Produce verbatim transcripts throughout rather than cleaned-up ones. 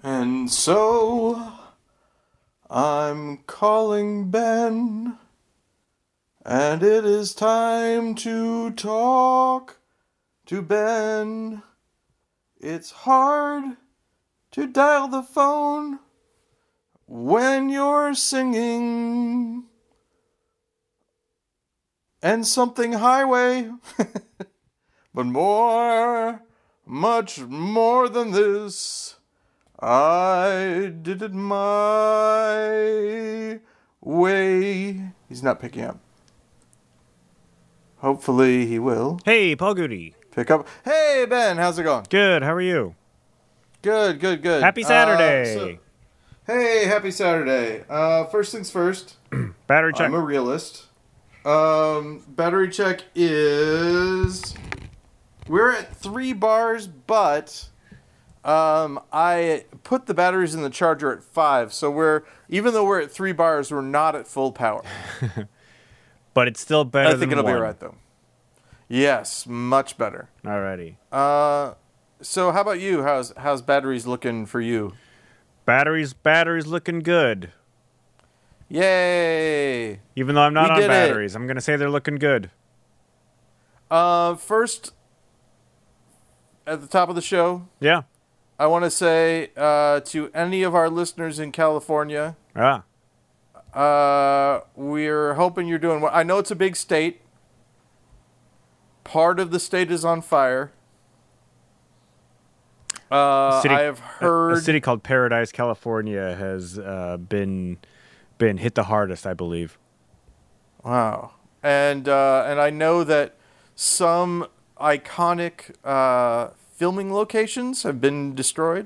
And so I'm calling Ben, and it is time to talk to Ben. It's hard to dial the phone when you're singing and something highway, but more, much more than this, I did it my way. He's not picking up. Hopefully he will. Hey, Paul Goody. Pick up. Hey, Ben, how's it going? Good, how are you? Good, good, good. Happy Saturday. Uh, so, hey, happy Saturday. Uh, first things first. Battery check. I'm a realist. Um, battery check is... We're at three bars, but... Um, I put the batteries in the charger at five, so we're... Even though we're at three bars, we're not at full power. But it's still better I than think it'll one. be alright, though. Yes, much better. Alrighty. Uh, so how about you? How's how's batteries looking for you? Batteries, batteries looking good. Yay! Even though I'm not We on did it. batteries, I'm going to say they're looking good. Uh, first, at the top of the show, Yeah. I want to say uh, to any of our listeners in California, Ah. uh, we're hoping you're doing well. I know it's a big state. Part of the state is on fire. Uh, City- I have heard... A, a city called Paradise, California has uh, been been hit the hardest, I believe. Wow. And uh, and I know that some iconic uh, filming locations have been destroyed.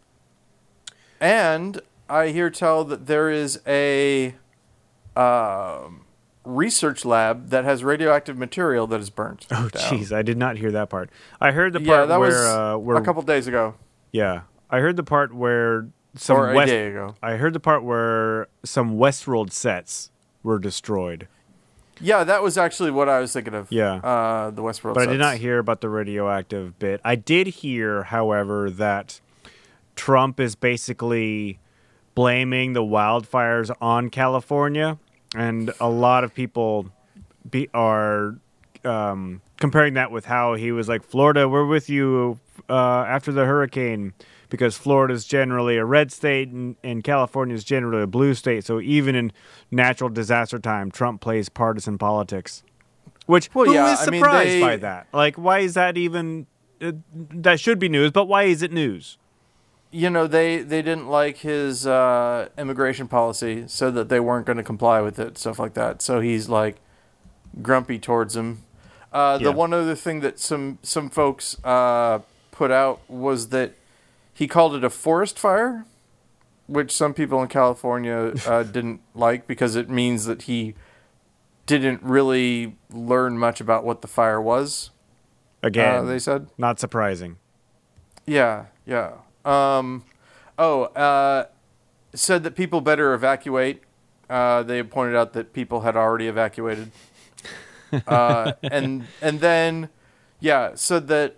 And I hear tell that there is a um, research lab that has radioactive material that is burnt. Oh, down. jeez, I did not hear that part. I heard the Yeah, part that where... was uh, where a couple days ago. Yeah, I heard the part where some Or a West, day ago. I heard the part where some Westworld sets were destroyed. Yeah, that was actually what I was thinking of. Yeah. Uh, the Westworld But sets. I did not hear about the radioactive bit. I did hear, however, that Trump is basically blaming the wildfires on California, and a lot of people be, are um, comparing that with how he was like, Florida, we're with you uh, after the hurricane, because Florida is generally a red state and, and California is generally a blue state. So even in natural disaster time, Trump plays partisan politics. Which, Well, who yeah, is I mean, surprised they- by that? Like, why is that even... Uh, that should be news, but why is it news? You know, they, they didn't like his uh, immigration policy, so that they weren't going to comply with it, stuff like that. So he's, like, grumpy towards him. Uh, Yeah. The one other thing that some, some folks uh, put out was that he called it a forest fire, which some people in California uh, didn't like because it means that he didn't really learn much about what the fire was. Again, Uh, they said. not surprising. Yeah, yeah. Um, oh, uh, said that people better evacuate. Uh, they pointed out that people had already evacuated. uh, and and then, yeah, said that.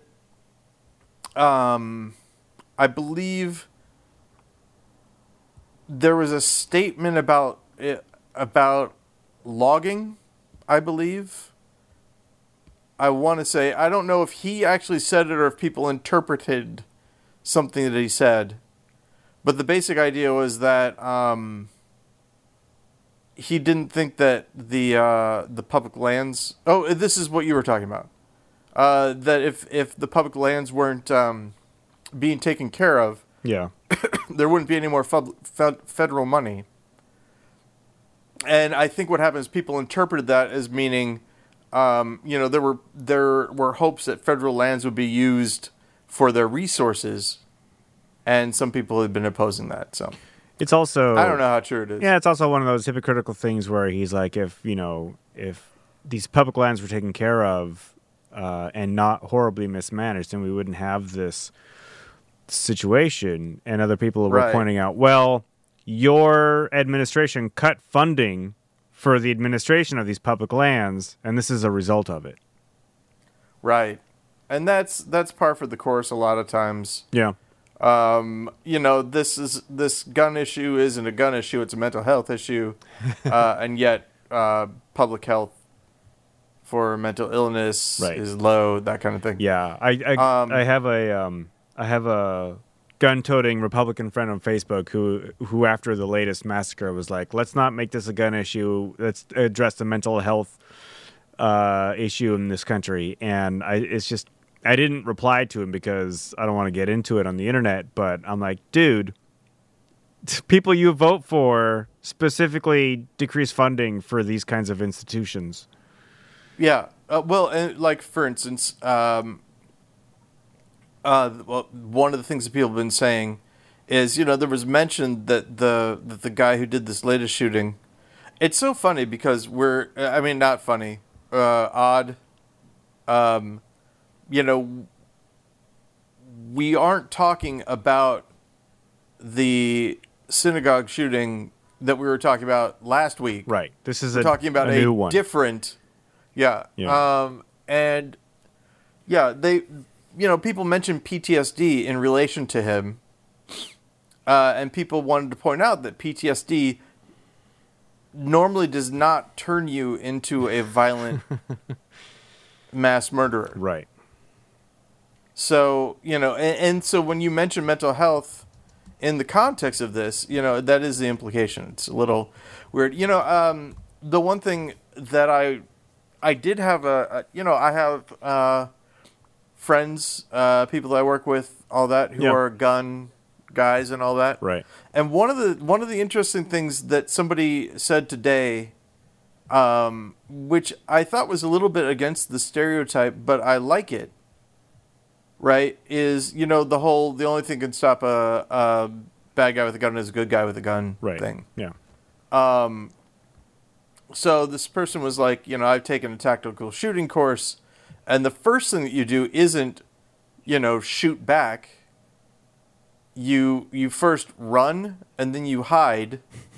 Um, I believe there was a statement about it, about logging. I believe. I want to say, I don't know if he actually said it or if people interpreted something that he said. But the basic idea was that um, he didn't think that the uh, the public lands... Oh, this is what you were talking about. Uh, that if, if the public lands weren't um, being taken care of, Yeah. there wouldn't be any more fed, fed, federal money. And I think what happened is people interpreted that as meaning... Um, you know, there were there were hopes that federal lands would be used for their resources, and some people had been opposing that. So It's also... I don't know how true it is. Yeah, it's also one of those hypocritical things where he's like, if, you know, if these public lands were taken care of uh, and not horribly mismanaged, then we wouldn't have this situation. And other people were Right. pointing out, well, your administration cut funding for the administration of these public lands, and this is a result of it. Right. And that's that's par for the course a lot of times. Yeah. Um, you know, this is this gun issue isn't a gun issue; it's a mental health issue, uh, and yet uh, public health for mental illness Right. is low. That kind of thing. Yeah, I I, Um, I have a um I have a gun-toting Republican friend on Facebook who who after the latest massacre was like, let's not make this a gun issue. Let's address the mental health uh, issue in this country. And I it's just I didn't reply to him because I don't want to get into it on the internet. But I'm like, dude, people you vote for specifically decrease funding for these kinds of institutions. Yeah. Uh, well, and like for instance, um, uh, well, one of the things that people have been saying is, you know, there was mention that the that the guy who did this latest shooting. It's so funny because we're, I mean, not funny, uh, odd. Um, you know, we aren't talking about the synagogue shooting that we were talking about last week. Right. This is We're a, talking about a a, new one. different, yeah. Yeah. Um, and yeah, they, you know, people mentioned P T S D in relation to him, uh, and people wanted to point out that P T S D normally does not turn you into a violent mass murderer. Right. So, you know, and, and so when you mention mental health in the context of this, you know, that is the implication. It's a little weird. You know, um, the one thing that I I did have a, a you know, I have uh, friends, uh, people that I work with, all that, who Yeah. are gun guys and all that. Right. And one of the one of the interesting things that somebody said today, um, which I thought was a little bit against the stereotype, but I like it, right, is, you know, the whole, the only thing can stop a, a bad guy with a gun is a good guy with a gun Right. thing. Yeah. Um, so this person was like, you know, I've taken a tactical shooting course, and the first thing that you do isn't, you know, shoot back. You you first run, and then you hide,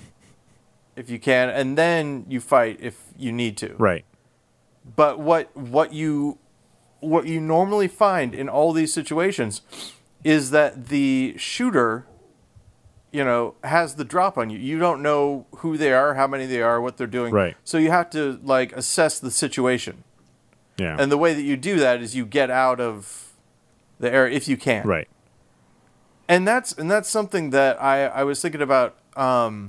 if you can, and then you fight if you need to. Right. But what what you what you normally find in all these situations is that the shooter, you know, has the drop on you. You don't know who they are, how many they are, what they're doing. Right. So you have to like assess the situation. Yeah. And the way that you do that is you get out of the area if you can. Right. And that's and that's something that I, I was thinking about. Um,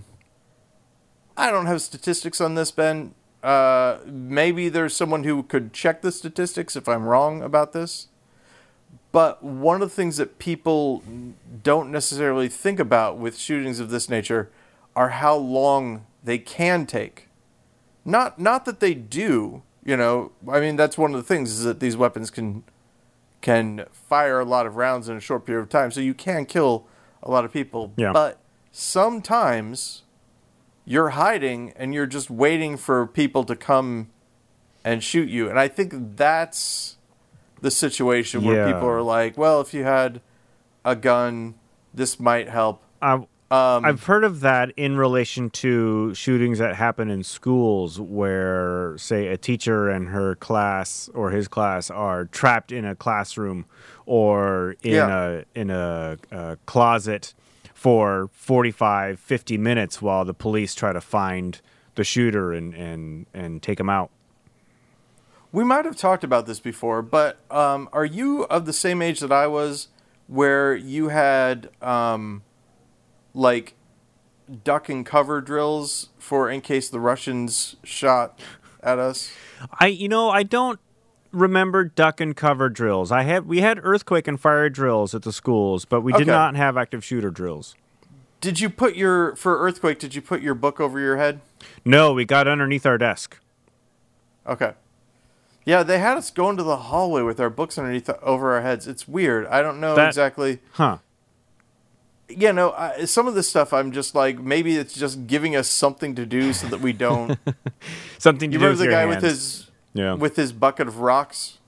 I don't have statistics on this, Ben. Uh, maybe there's someone who could check the statistics if I'm wrong about this. But one of the things that people don't necessarily think about with shootings of this nature are how long they can take. Not not that they do, you know. I mean, that's one of the things is that these weapons can can fire a lot of rounds in a short period of time, so you can kill a lot of people. Yeah. But sometimes you're hiding and you're just waiting for people to come and shoot you. And I think that's the situation where Yeah. people are like, well, if you had a gun, this might help. I, Um, I've heard of that in relation to shootings that happen in schools where, say, a teacher and her class or his class are trapped in a classroom or in Yeah. a in a, a closet for forty-five, fifty minutes while the police try to find the shooter and, and, and take him out. We might have talked about this before, but um, are you of the same age that I was where you had um, like duck and cover drills for in case the Russians shot at us? I you know I don't remember duck and cover drills. I had we had earthquake and fire drills at the schools, but we did Okay. not have active shooter drills. Did you put your for earthquake? Did you put your book over your head? No, we got underneath our desk. Okay. Yeah, they had us go into the hallway with our books underneath over our heads. It's weird. I don't know That- exactly. Huh. Yeah, no, I, some of this stuff I'm just like, maybe it's just giving us something to do so that we don't. Something to You do remember with the your guy hands. with his Yeah. with his bucket of rocks?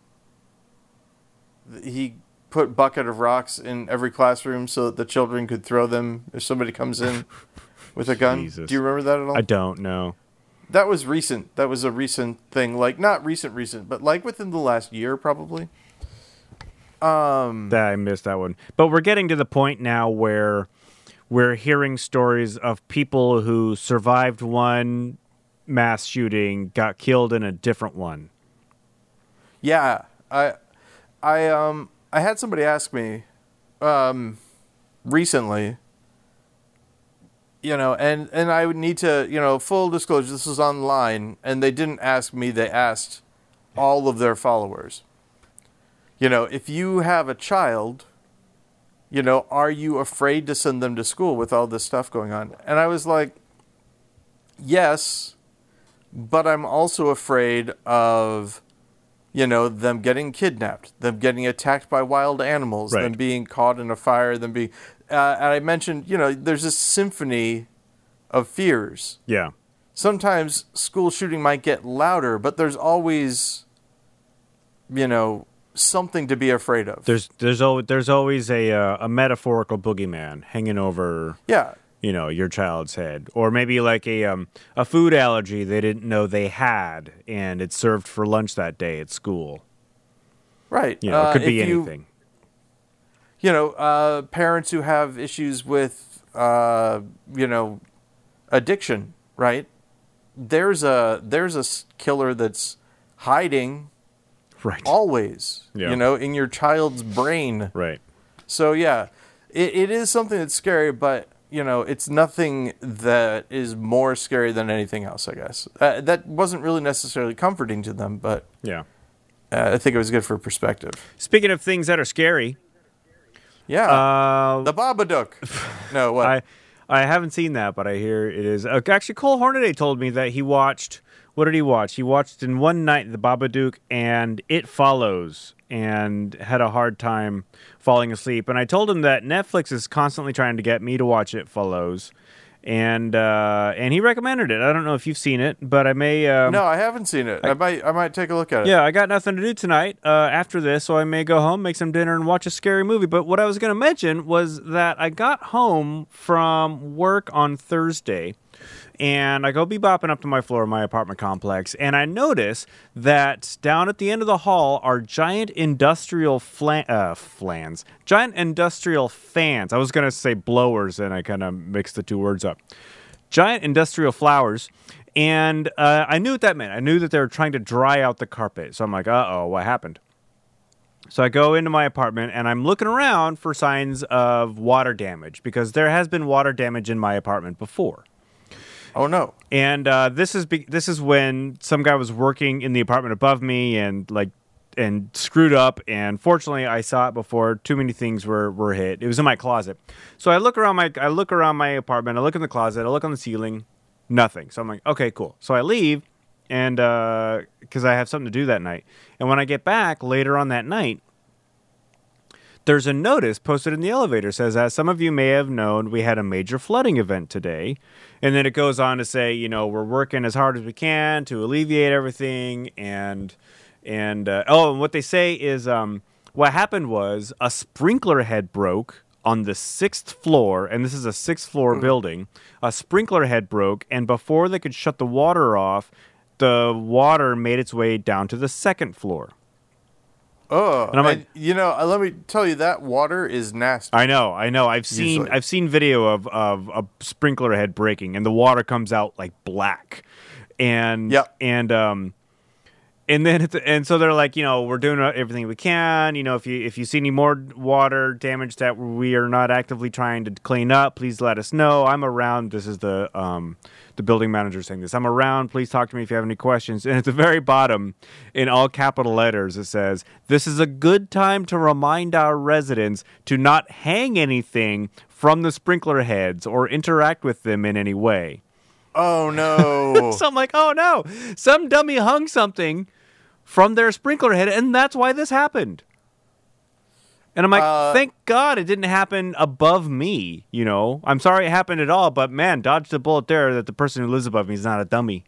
He put bucket of rocks in every classroom so that the children could throw them if somebody comes in with a gun. Jesus. Do you remember that at all? I don't know. That was recent. That was a recent thing. Like, not recent, recent, but like within the last year, probably. Um, That I missed that one. But we're getting to the point now where we're hearing stories of people who survived one mass shooting, got killed in a different one. yeah, I, I, um, I had somebody ask me, um, recently, you know, and, and I would need to, you know, full disclosure, this was online, and they didn't ask me, they asked all of their followers. You know, if you have a child, you know, are you afraid to send them to school with all this stuff going on? And I was like, yes, but I'm also afraid of, you know, them getting kidnapped, them getting attacked by wild animals, Right. them being caught in a fire, them being... Uh, and I mentioned, you know, there's this symphony of fears. Yeah. Sometimes school shooting might get louder, but there's always, you know, something to be afraid of. There's there's always there's always a uh, a metaphorical boogeyman hanging over, Yeah. you know, your child's head, or maybe like a um a food allergy they didn't know they had, and it's served for lunch that day at school. Right. You know, Uh, it could be if you- anything. You know, uh, parents who have issues with, uh, you know, addiction, right? There's a there's a s- killer that's hiding Right. always, Yeah. you know, in your child's brain. Right. So yeah, it, it is something that's scary, but you know, it's nothing that is more scary than anything else, I guess. Uh, that wasn't really necessarily comforting to them, but Yeah. uh, I think it was good for perspective. Speaking of things that are scary, Yeah. uh, The Babadook. No, what? I I haven't seen that, but I hear it is. Uh, actually, Cole Hornaday told me that he watched. What did he watch? He watched in one night The Babadook and It Follows, and had a hard time falling asleep. And I told him that Netflix is constantly trying to get me to watch It Follows, and uh, and he recommended it. I don't know if you've seen it, but I may. Um, no, I haven't seen it. I, might I might take a look at it. Yeah, I got nothing to do tonight uh, after this, so I may go home, make some dinner, and watch a scary movie. But what I was going to mention was that I got home from work on Thursday, and I go bebopping up to my floor of my apartment complex, and I notice that down at the end of the hall are giant industrial flan- uh, flans, giant industrial fans. I was going to say blowers, and I kind of mixed the two words up. Giant industrial flowers. And uh, I knew what that meant. I knew that they were trying to dry out the carpet. So I'm like, uh-oh, what happened? So I go into my apartment, and I'm looking around for signs of water damage, because there has been water damage in my apartment before. Oh no. And uh, this is be- this is when some guy was working in the apartment above me and like and screwed up. And fortunately, I saw it before too many things were, were hit. It was in my closet. So I look around my I look around my apartment. I look in the closet. I look on the ceiling. Nothing. So I'm like, okay, cool. So I leave, and because uh, I have something to do that night. And when I get back later on that night, there's a notice posted in the elevator. It says, as some of you may have known, we had a major flooding event today. And then it goes on to say, you know, we're working as hard as we can to alleviate everything. And, and uh, oh, and what they say is um, what happened was a sprinkler head broke on the sixth floor, and this is a sixth floor mm. building. A sprinkler head broke, and before they could shut the water off, the water made its way down to the second floor. Oh, and I'm like, and, you know, let me tell you, that water is nasty. I know, I know. I've seen, Usually. I've seen video of, of a sprinkler head breaking, and the water comes out like black, and yep. and um, and then the, and so they're like, you know, we're doing everything we can. You know, if you if you see any more water damage that we are not actively trying to clean up, please let us know. I'm around. This is the um. the building manager saying this. I'm around. Please talk to me if you have any questions. And at the very bottom, in all capital letters, it says, this is a good time to remind our residents to not hang anything from the sprinkler heads or interact with them in any way. Oh, no. So I'm like, oh, no. Some dummy hung something from their sprinkler head, and that's why this happened. And I'm like, uh, thank God it didn't happen above me, you know. I'm sorry it happened at all, but man, dodged a bullet there that the person who lives above me is not a dummy.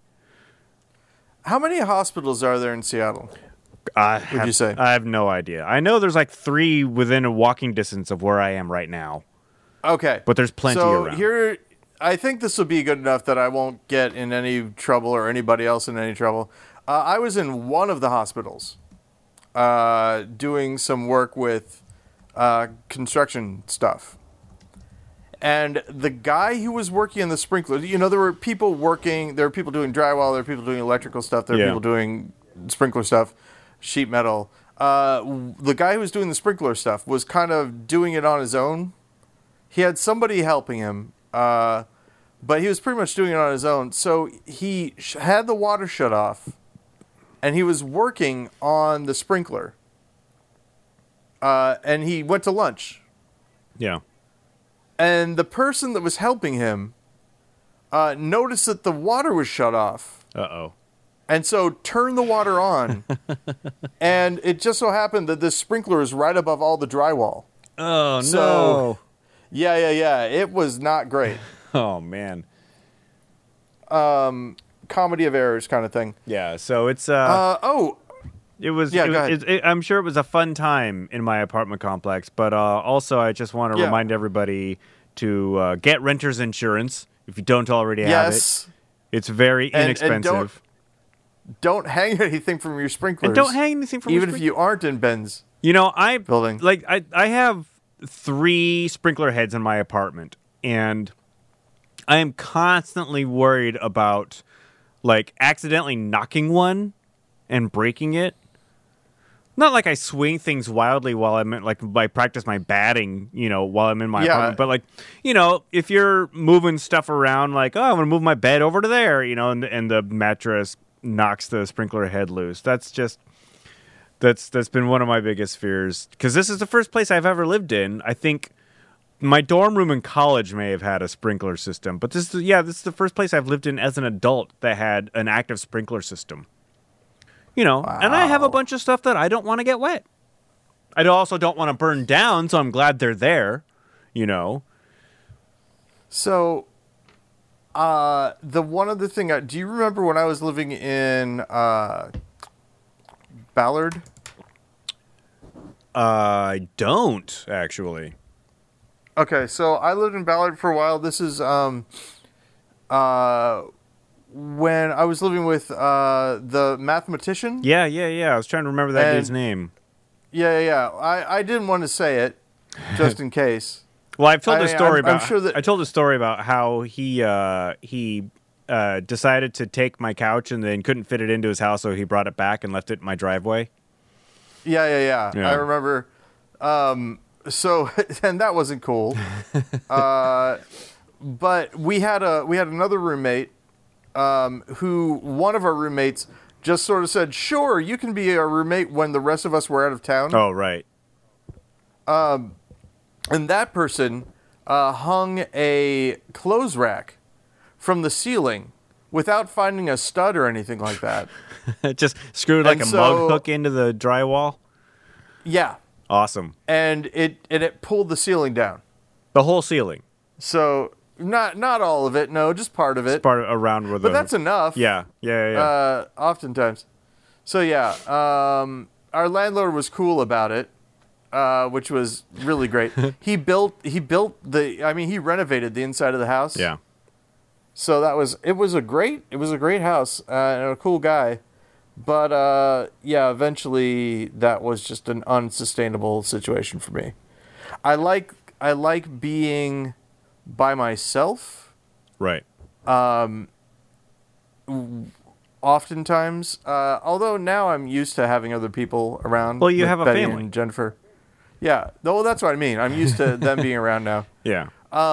How many hospitals are there in Seattle? I would have, you say? I have no idea. I know there's like three within a walking distance of where I am right now. Okay. But there's plenty so around. Here, I think this will be good enough that I won't get in any trouble or anybody else in any trouble. Uh, I was in one of the hospitals. uh, doing some work with uh, construction stuff. And the guy who was working in the sprinkler, you know, there were people working, there were people doing drywall, there were people doing electrical stuff, there were Yeah. people doing sprinkler stuff, sheet metal. Uh, the guy who was doing the sprinkler stuff was kind of doing it on his own. He had somebody helping him, uh, but he was pretty much doing it on his own. So he sh- had the water shut off, and he was working on the sprinkler. Uh, and he went to lunch. Yeah. And the person that was helping him uh, noticed that the water was shut off. Uh-oh. And so turned the water on. And it just so happened that this sprinkler is right above all the drywall. Oh, So- no. Yeah, yeah, yeah. It was not great. Oh, man. Comedy of errors kind of thing. Yeah, so it's... uh, Uh, oh, It was. Yeah, it, go ahead. it, it, I'm sure it was a fun time in my apartment complex, but uh, also I just want to Yeah. remind everybody to uh, get renter's insurance if you don't already have yes. it. It's very And- and inexpensive. Don't hang anything from your sprinklers. And don't hang anything from even your if sprin- you aren't in Ben's You know, I building. like I I have three sprinkler heads in my apartment, and I am constantly worried about like accidentally knocking one and breaking it. Not like I swing things wildly while I'm in, like I practice my batting, you know, while I'm in my Yeah. apartment. But like, you know, if you're moving stuff around, like, oh, I'm gonna move my bed over to there, you know, and and the mattress knocks the sprinkler head loose. That's just that's that's been one of my biggest fears because this is the first place I've ever lived in. I think my dorm room in college may have had a sprinkler system, but this is yeah, this is the first place I've lived in as an adult that had an active sprinkler system. You know, and I have a Wow. bunch of stuff that I don't want to get wet. I also don't want to burn down, so I'm glad they're there. You know, So, uh, the one other thing, I, do you remember when I was living in uh, Ballard? I don't actually. Okay, so I lived in Ballard for a while. This is um, uh, when I was living with uh, the mathematician. Yeah, yeah, yeah. I was trying to remember that And- dude's name. Yeah, yeah, yeah. I, I didn't want to say it, just in case. Well, I've told I- a story I'm- I'm about. sure that- I told a story about how he uh, he uh, decided to take my couch and then couldn't fit it into his house, so he brought it back and left it in my driveway. Yeah, yeah, yeah. Yeah. I remember. Um, so, and that wasn't cool. uh, but we had a we had another roommate um, who one of our roommates just sort of said, "Sure, you can be our roommate," when the rest of us were out of town. Oh, right. And that person uh, hung a clothes rack from the ceiling without finding a stud or anything like that. Just screwed like And a so- mug hook into the drywall. Yeah, Awesome. and it and it pulled the ceiling down. The whole ceiling. So not not all of it, no, just part of it. Part around where the. But that's enough. Yeah, yeah, yeah. yeah. Uh, oftentimes. So yeah, um, our landlord was cool about it, uh, which was really great. he built he built the. I mean, he renovated the inside of the house. yeah. So that was it. Was a great it was a great house uh, and a cool guy, but uh, yeah, eventually that was just an unsustainable situation for me. I like I like being by myself. Right. Oftentimes, uh, although now I'm used to having other people around. Well, you with have a Betty family. and Jennifer. Yeah, well, that's what I mean. I'm used to them being around now. Yeah.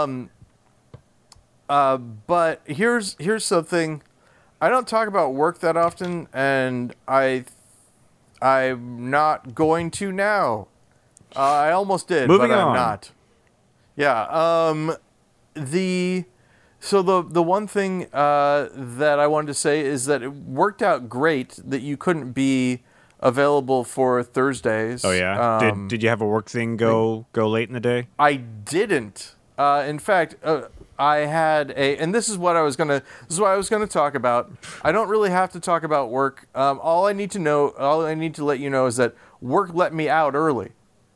Uh, but here's here's something. I don't talk about work that often, and I I'm not going to now. Uh, I almost did, Moving but I'm on. not. Yeah. Um. The so the the one thing uh, that I wanted to say is that it worked out great that you couldn't be available for Thursdays. Oh yeah. Um, did Did you have a work thing go go late in the day? I didn't. Uh, in fact, uh, I had a, and this is what I was gonna, this is what I was gonna talk about. I don't really have to talk about work. Um, all I need to know, all I need to let you know is that work let me out early.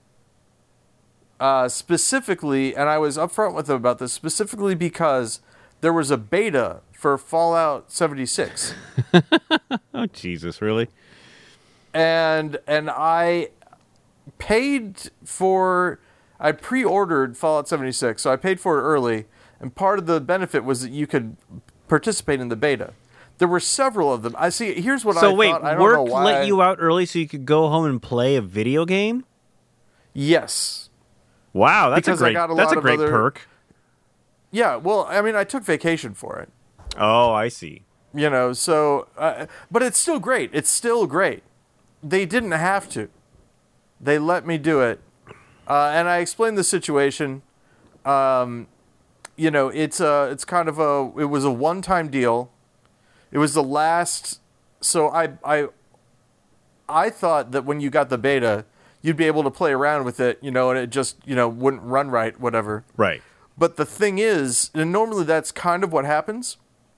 Uh, specifically, and I was upfront with them about this, specifically because there was a beta for Fallout seventy-six. Oh Jesus, really? and and I paid for. I pre-ordered Fallout seventy-six, so I paid for it early, and part of the benefit was that you could participate in the beta. There were several of them. I see. Here's what So I wait, thought. I don't work know why. let you out early so you could go home and play a video game? Yes. Wow, that's Because a I great got a that's lot a of great other- perk. Yeah. Well, I mean, I took vacation for it. Oh, I see. You know, so uh, but it's still great. It's still great. They didn't have to. They let me do it, uh, and I explained the situation. Um, you know, it's a, it's kind of a, it was a one-time deal. It was the last. So I, I, I thought that when you got the beta, you'd be able to play around with it, you know, and it just, you know, wouldn't run right, whatever. Right. But the thing is, and normally that's kind of what happens.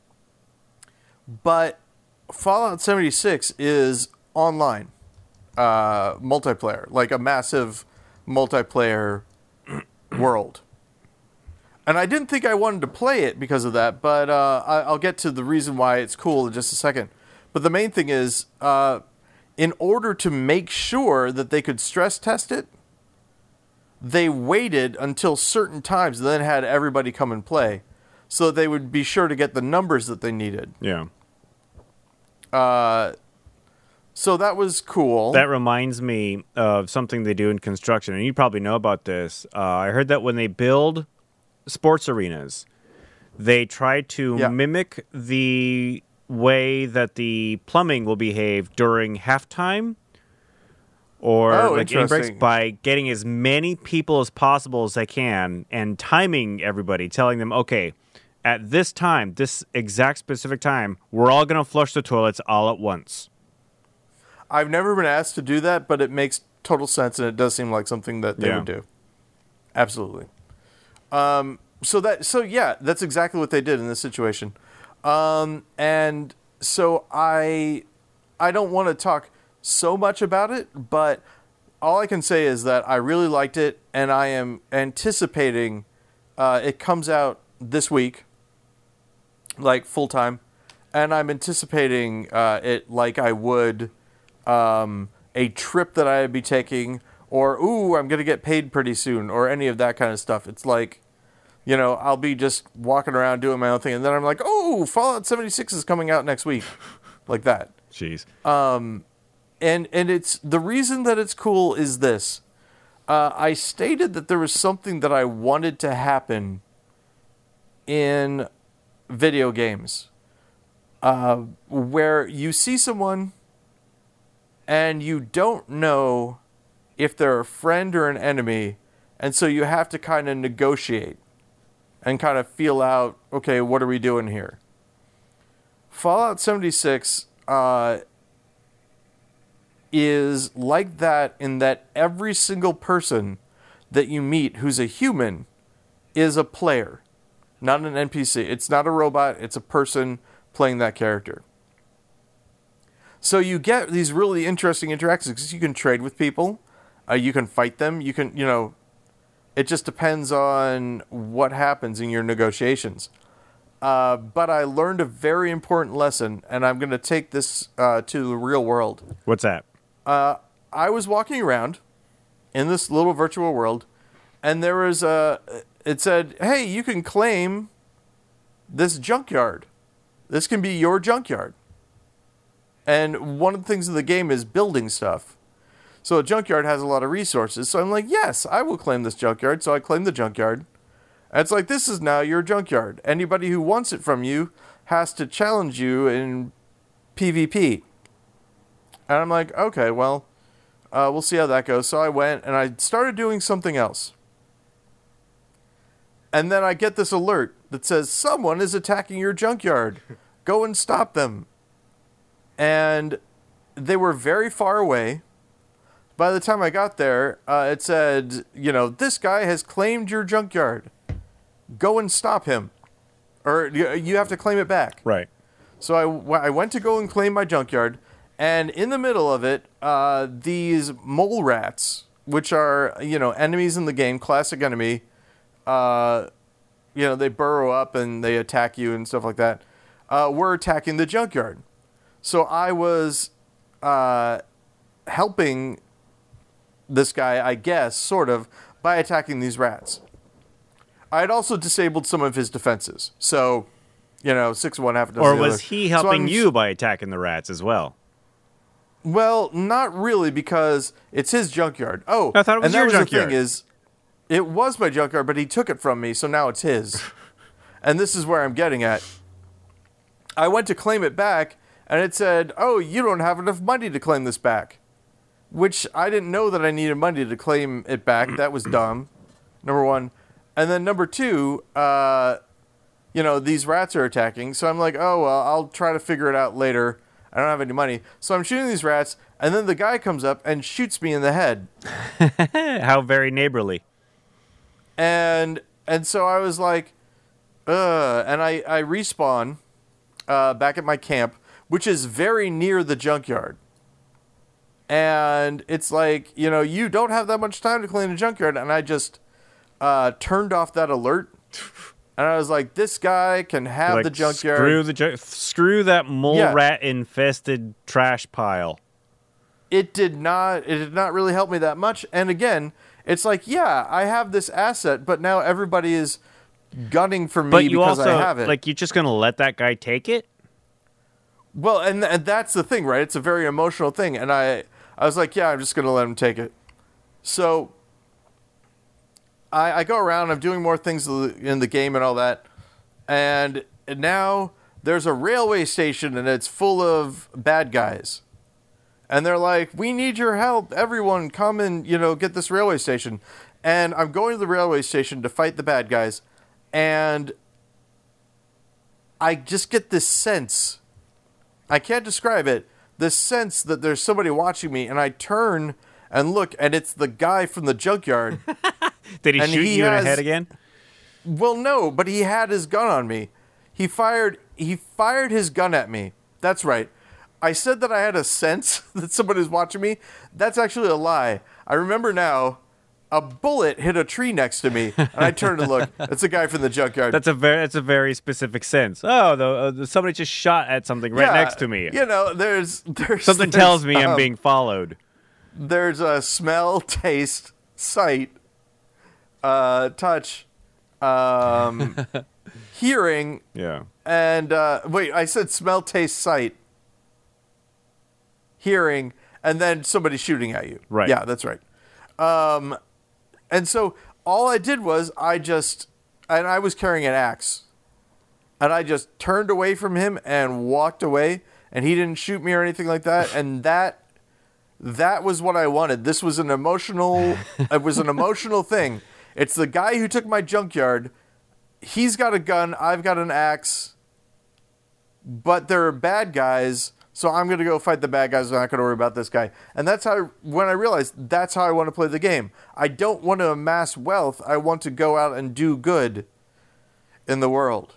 But Fallout seventy-six is online, uh, multiplayer, like a massive multiplayer world. And I didn't think I wanted to play it because of that, but uh, I, I'll get to the reason why it's cool in just a second. But the main thing is, uh, in order to make sure that they could stress test it, they waited until certain times and then had everybody come and play, so they would be sure to get the numbers that they needed. Yeah. Uh, so that was cool. That reminds me of something they do in construction, and you probably know about this. Uh, I heard that when they build sports arenas, they try to Yeah. mimic the way that the plumbing will behave during halftime or Oh, like in breaks interesting. by getting as many people as possible as they can and timing everybody, telling them, okay, at this time, this exact specific time, we're all going to flush the toilets all at once. I've never been asked to do that, but it makes total sense, and it does seem like something that they Yeah. would do. Absolutely. Um, so that, so yeah, that's exactly what they did in this situation. Um, and so I, I don't want to talk so much about it, but all I can say is that I really liked it, and I am anticipating uh, it comes out this week, like full time, and I'm anticipating uh, it like I would um, a trip that I'd be taking, or ooh, I'm gonna get paid pretty soon, or any of that kind of stuff. It's like, you know, I'll be just walking around doing my own thing, and then I'm like, oh, Fallout seventy-six is coming out next week, like that. Jeez. And and it's the reason that it's cool is this. Uh, I stated that there was something that I wanted to happen in video games, uh, where you see someone and you don't know if they're a friend or an enemy, and so you have to kind of negotiate and kind of feel out, okay, what are we doing here? Fallout seventy-six uh, is like that in that every single person that you meet who's a human is a player, not an N P C. It's not a robot, it's a person playing that character. So you get these really interesting interactions because you can trade with people, uh, you can fight them, you can, you know, it just depends on what happens in your negotiations. Uh, but I learned a very important lesson, and I'm going to take this uh, to the real world. What's that? Uh, I was walking around in this little virtual world, and there was a. It said, "Hey, you can claim this junkyard. This can be your junkyard." And one of the things in the game is building stuff. So a junkyard has a lot of resources. So I'm like, yes, I will claim this junkyard. So I claim the junkyard. And it's like, this is now your junkyard. Anybody who wants it from you has to challenge you in PvP. And I'm like, okay, well, uh, we'll see how that goes. So I went and I started doing something else. And then I get this alert that says, someone is attacking your junkyard. Go and stop them. And they were very far away. By the time I got there, uh, it said, you know, this guy has claimed your junkyard. Go and stop him. Or you have to claim it back. Right. So I, I went to go and claim my junkyard. And in the middle of it, uh, these mole rats, which are, you know, enemies in the game, classic enemy, uh, you know, they burrow up and they attack you and stuff like that, uh, were attacking the junkyard. So I was uh, helping this guy, I guess, sort of, by attacking these rats. I had also disabled some of his defenses. So, you know, six of one, half a dozen Or of the was other. he So helping I'm- you by attacking the rats as well? Well, not really, because it's his junkyard. Oh, I thought it was and that your was junkyard. The thing is, it was my junkyard, but he took it from me, so now it's his. And this is where I'm getting at. I went to claim it back, and it said, oh, you don't have enough money to claim this back. Which I didn't know that I needed money to claim it back. That was dumb, number one. And then number two, uh, you know, these rats are attacking. So I'm like, oh, well, I'll try to figure it out later. I don't have any money. So I'm shooting these rats, and then the guy comes up and shoots me in the head. How very neighborly. And and so I was like, ugh. And I, I respawn uh, back at my camp, which is very near the junkyard. And it's like, you know, you don't have that much time to clean a junkyard. And I just uh, turned off that alert. And I was like, this guy can have Like, the junkyard. Screw the ju- screw that mole Yeah. rat infested trash pile. It did not it did not really help me that much. And again, it's like, yeah, I have this asset, but now everybody is gunning for me But you because also I have it. like you're just gonna let that guy take it? Well, and and that's the thing, right? It's a very emotional thing, and I I was like, yeah, I'm just gonna let him take it. So I I go around, I'm doing more things in the game and all that, and now there's a railway station and it's full of bad guys, and they're like, we need your help, everyone, come and you know get this railway station, and I'm going to the railway station to fight the bad guys, and I just get this sense. I can't describe it. This sense that there's somebody watching me, and I turn and look, and it's the guy from the junkyard. Did he And shoot he you in has- the head again? Well, no, but he had his gun on me. He fired. He fired his gun at me. That's right. I said that I had a sense that somebody was watching me. That's actually a lie. I remember now. A bullet hit a tree next to me, and I turned to look. It's a guy from the junkyard. That's a very that's a very specific sense. Oh, the, uh, the somebody just shot at something right Yeah, next to me. You know, there's there's Something there's, tells me I'm um, being followed. There's a smell, taste, sight, uh, touch, um, hearing, Yeah. and uh, wait, I said smell, taste, sight, hearing, and then somebody shooting at you. Right. Yeah, that's right. Um, and so all I did was I just, and I was carrying an axe, and I just turned away from him and walked away, and he didn't shoot me or anything like that, and that. That was what I wanted. This was an emotional. It was an emotional thing. It's the guy who took my junkyard. He's got a gun. I've got an axe. But there are bad guys, so I'm going to go fight the bad guys. I'm not going to worry about this guy. And that's how. When I realized that's how I want to play the game. I don't want to amass wealth. I want to go out and do good in the world.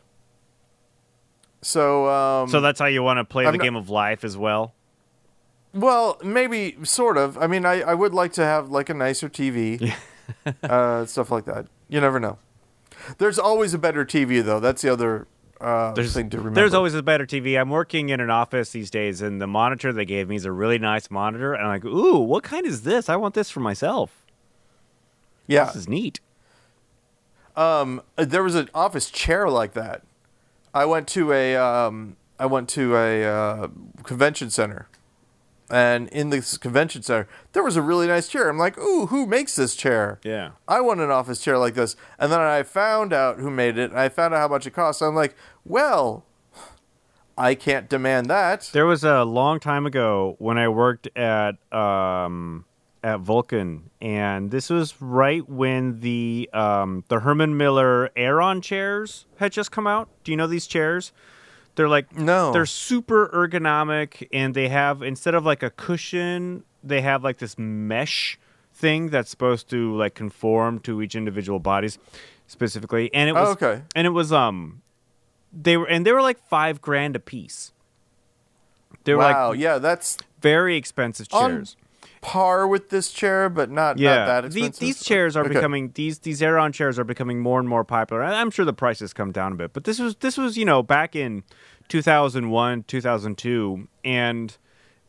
So. Um, So that's how you want to play I'm the not- game of life as well. Well, maybe sort of. I mean, I, I would like to have like a nicer T V, uh, stuff like that. You never know. There's always a better T V though. That's the other uh, There's, thing to remember. there's always a better T V. I'm working in an office these days, and the monitor they gave me is a really nice monitor. And I'm like, ooh, what kind is this? I want this for myself. yeah. This is neat. Um, there was an office chair like that. I went to a um, I went to a uh, convention center, and in this convention center there was a really nice chair. I'm like, ooh, who makes this chair? Yeah. I want an office chair like this. And then I found out who made it, and I found out how much it cost. I'm like, well, I can't demand that. There was a long time ago when I worked at um, at Vulcan, and this was right when the um, the Herman Miller Aeron chairs had just come out. Do you know these chairs? They're like No. they're super ergonomic, and they have, instead of like a cushion, they have like this mesh thing that's supposed to like conform to each individual bodies specifically. And it was Oh, okay. and it was um they were and they were like five grand a piece. They were Wow, like yeah, that's very expensive On chairs. par with this chair, but not, Yeah, not that these, expensive. these chairs are Okay. becoming these these Aeron chairs are becoming more and more popular. I- I'm sure the prices come down a bit, but this was this was you know back in two thousand one, two thousand two, and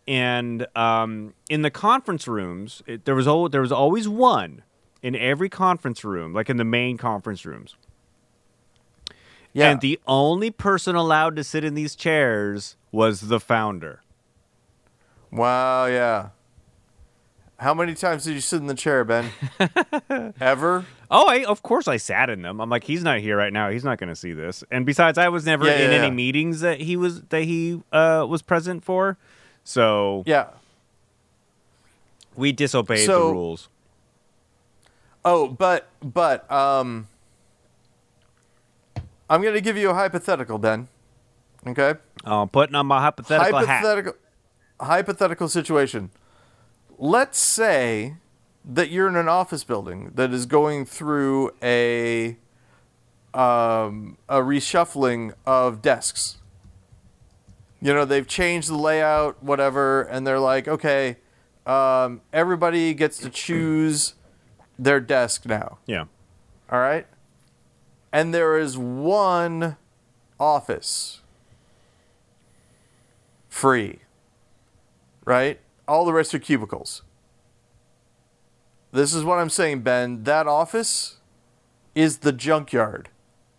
And um, in the conference rooms, it, there was al- there was always one in every conference room, like in the main conference rooms. Yeah. And the only person allowed to sit in these chairs was the founder. Wow, yeah. How many times did you sit in the chair, Ben? Ever? Oh, I, of course I sat in them. I'm like, he's not here right now. He's not going to see this. And besides, I was never Yeah, in yeah, any yeah. meetings that he was that he uh, was present for. So Yeah. we disobeyed So- the rules. Oh, but but um I'm going to give you a hypothetical, Ben. Okay? Oh, I'm putting on my hypothetical, hat. hypothetical hypothetical situation. Let's say that you're in an office building that is going through a um, a reshuffling of desks. You know, they've changed the layout, whatever, and they're like, okay, um, everybody gets to choose their desk now. Yeah. All right? And there is one office free, right? All the rest are cubicles. This is what I'm saying, Ben. That office is the junkyard.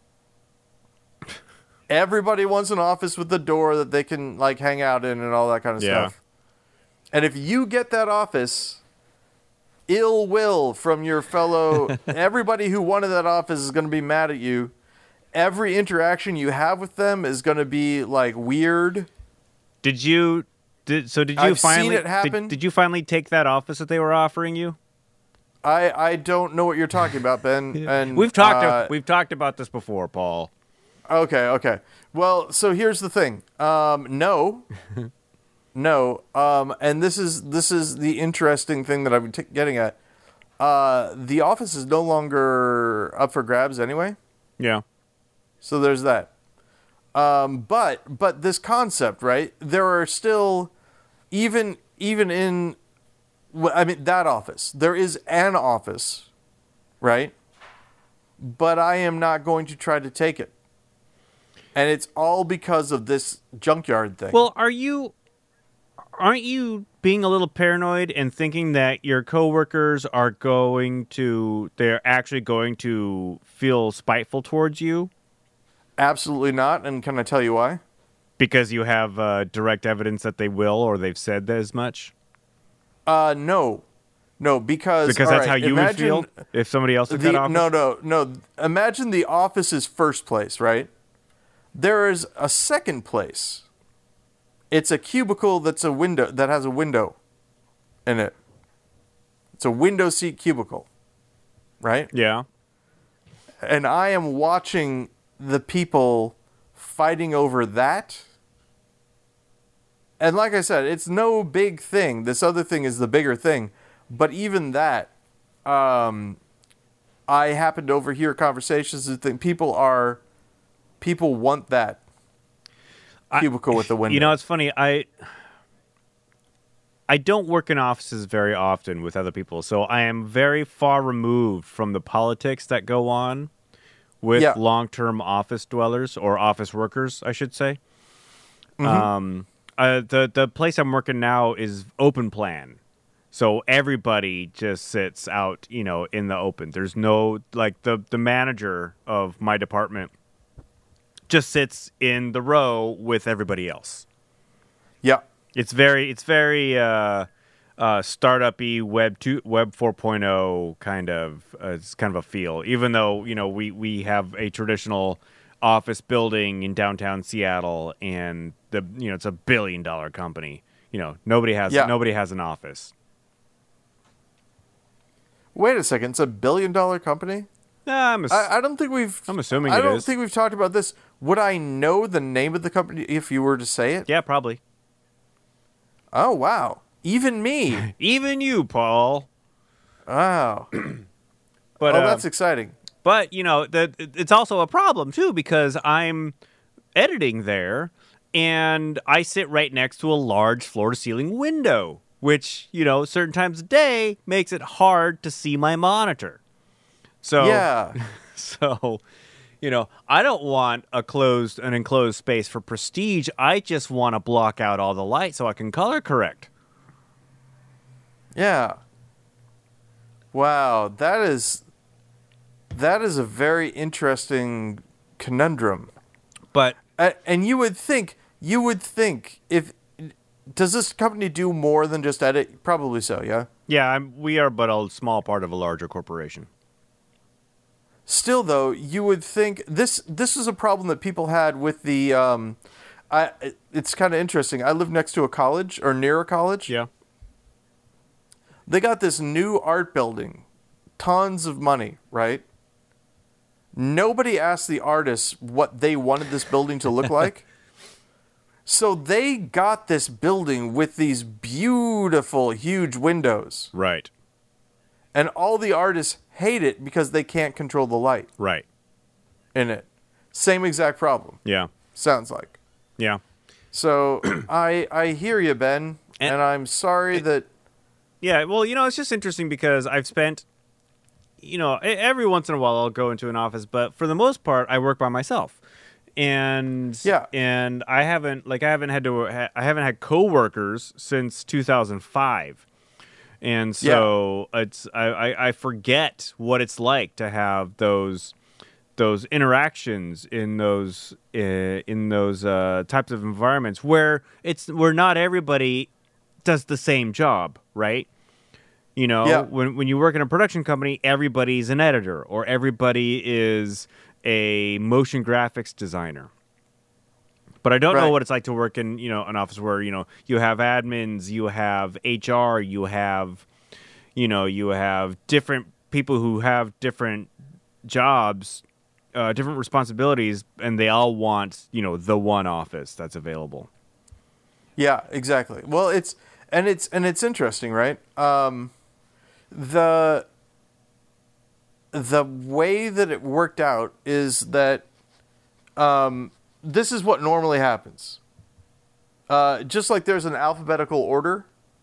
Everybody wants an office with the door that they can like hang out in and all that kind of Yeah. stuff. And if you get that office, ill will from your fellow, everybody who wanted that office is going to be mad at you. Every interaction you have with them is going to be like weird. Did you? Did so? Did you I've seen finally? it happen. Did, did you finally take that office that they were offering you? I, I don't know what you're talking about, Ben. And We've talked. uh, we've talked about this before, Paul. Okay, okay. Well, so here's the thing. Um, no, no. Um, and this is this is the interesting thing that I'm t- getting at. Uh, the office is no longer up for grabs anyway. Yeah. So there's that. Um, but but this concept, right? There are still, even even in, well, I mean that office. There is an office, right? But I am not going to try to take it. And it's all because of this junkyard thing. Well, are you? Aren't you being a little paranoid and thinking that your coworkers are going to? They're actually going to feel spiteful towards you Absolutely not. And can I tell you why? because you have uh, direct evidence that they will, or they've said as much. Uh, no, no, because Because all that's right, how you would imagine feel if somebody else took the- that office. No, no, no. Imagine the office is first place, right? There is a second place. It's a cubicle that's a window that has a window in it. It's a window seat cubicle, right? Yeah. And I am watching the people fighting over that. And like I said, it's no big thing. This other thing is the bigger thing. But even that, um, I happen to overhear conversations that think people are, people want that cubicle with the window. You know, it's funny. I I don't work in offices very often with other people, so I am very far removed from the politics that go on with Yeah. long-term office dwellers or office workers, I should say. Mm-hmm. Um, uh, the the place I'm working now is open plan. So everybody just sits out, you know, in the open. There's no, like, the, the manager of my department just sits in the row with everybody else. Yeah. It's very, it's very uh, uh, startup-y Web two, Web four point oh kind of, uh, it's kind of a feel. Even though, you know, we, we have a traditional office building in downtown Seattle, and the, you know, it's a billion-dollar company. You know, nobody has, Yeah. nobody has an office. Wait a second. It's a billion dollar company? Nah, I'm, ass- I, I don't think we've. I'm assuming I it don't is. think we've talked about this. Would I know the name of the company if you were to say it? yeah, probably. Oh, wow. Even me. Even you, Paul. Wow. But Oh, uh, that's exciting. But, you know, that it's also a problem, too, because I'm editing there, and I sit right next to a large floor-to-ceiling window, which, you know, certain times a day makes it hard to see my monitor. So, Yeah. so, You know, I don't want a closed, an enclosed space for prestige. I just want to block out all the light so I can color correct. Yeah. Wow, that is that is a very interesting conundrum. But Uh, and you would think, you would think, if does this company do more than just edit? Probably so, yeah. yeah, I'm, we are but a small part of a larger corporation. Still, though, you would think this this is a problem that people had with the. Um, I it's kind of interesting. I live next to a college or near a college. Yeah. They got this new art building, tons of money, right? Nobody asked the artists what they wanted this building to look like. So they got this building with these beautiful, huge windows. Right. And all the artists hate it because they can't control the light Right. in it. Same exact problem, Yeah. sounds like. Yeah. So I I hear you, Ben, and, And- I'm sorry that... Yeah, well, you know, it's just interesting because I've spent, you know, e- every once in a while I'll go into an office, but for the most part, I work by myself. And Yeah. and I haven't like I haven't had to I haven't had coworkers since two thousand five. And so it's I, I, I forget what it's like to have those those interactions in those uh, in those uh, types of environments where it's where not everybody does the same job, right? You know, Yeah. when when you work in a production company, everybody's an editor or everybody is a motion graphics designer. But I don't know Right. what it's like to work in, you know, an office where, you know, you have admins, you have H R, you have, you know, you have different people who have different jobs, uh, different responsibilities, and they all want, you know, the one office that's available. Yeah, exactly. Well, it's and it's and it's interesting, right? Um, the the way that it worked out is that um, this is what normally happens. Uh, just like there's an alphabetical order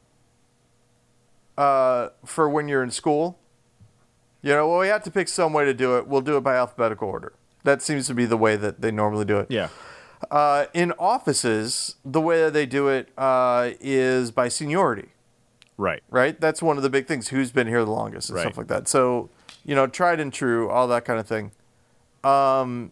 uh, for when you're in school. You know, well, we have to pick some way to do it. We'll do it by alphabetical order. That seems to be the way that they normally do it. Yeah. Uh, in offices, the way that they do it uh, is by seniority, Right. right? That's one of the big things. Who's been here the longest and Right. stuff like that. So, you know, tried and true, all that kind of thing. Um,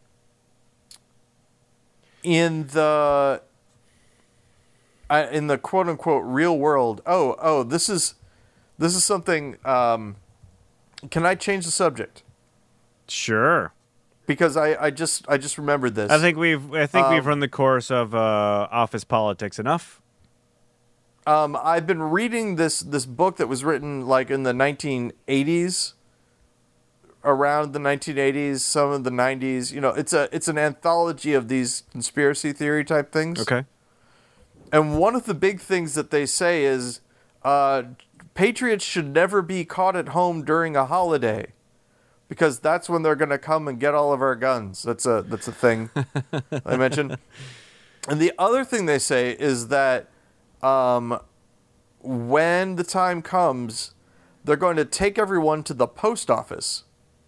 in the uh, in the quote unquote real world, oh, oh, this is this is something. Um, can I change the subject? Sure. Because I, I just I just remembered this. I think we've I think we've Um, run the course of uh, office politics enough. Um, I've been reading this this book that was written like in the nineteen eighties, around the nineteen eighties, some of the nineties. You know, it's a it's an anthology of these conspiracy theory type things. Okay. And one of the big things that they say is, uh, patriots should never be caught at home during a holiday, because that's when they're going to come and get all of our guns. That's a that's a thing I mentioned. And the other thing they say is that um, when the time comes, they're going to take everyone to the post office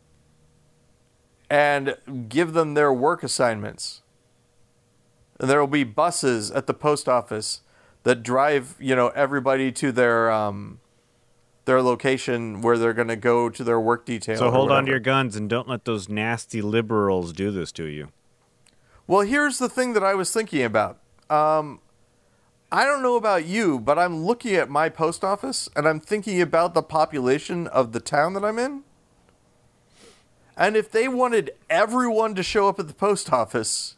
and give them their work assignments. And there will be buses at the post office that drive, you know, everybody to their um, their location where they're going to go to their work detail. So or hold on to whatever. your guns and don't let those nasty liberals do this to you. Well, here's the thing that I was thinking about. Um, I don't know about you, but I'm looking at my post office and I'm thinking about the population of the town that I'm in. And if they wanted everyone to show up at the post office,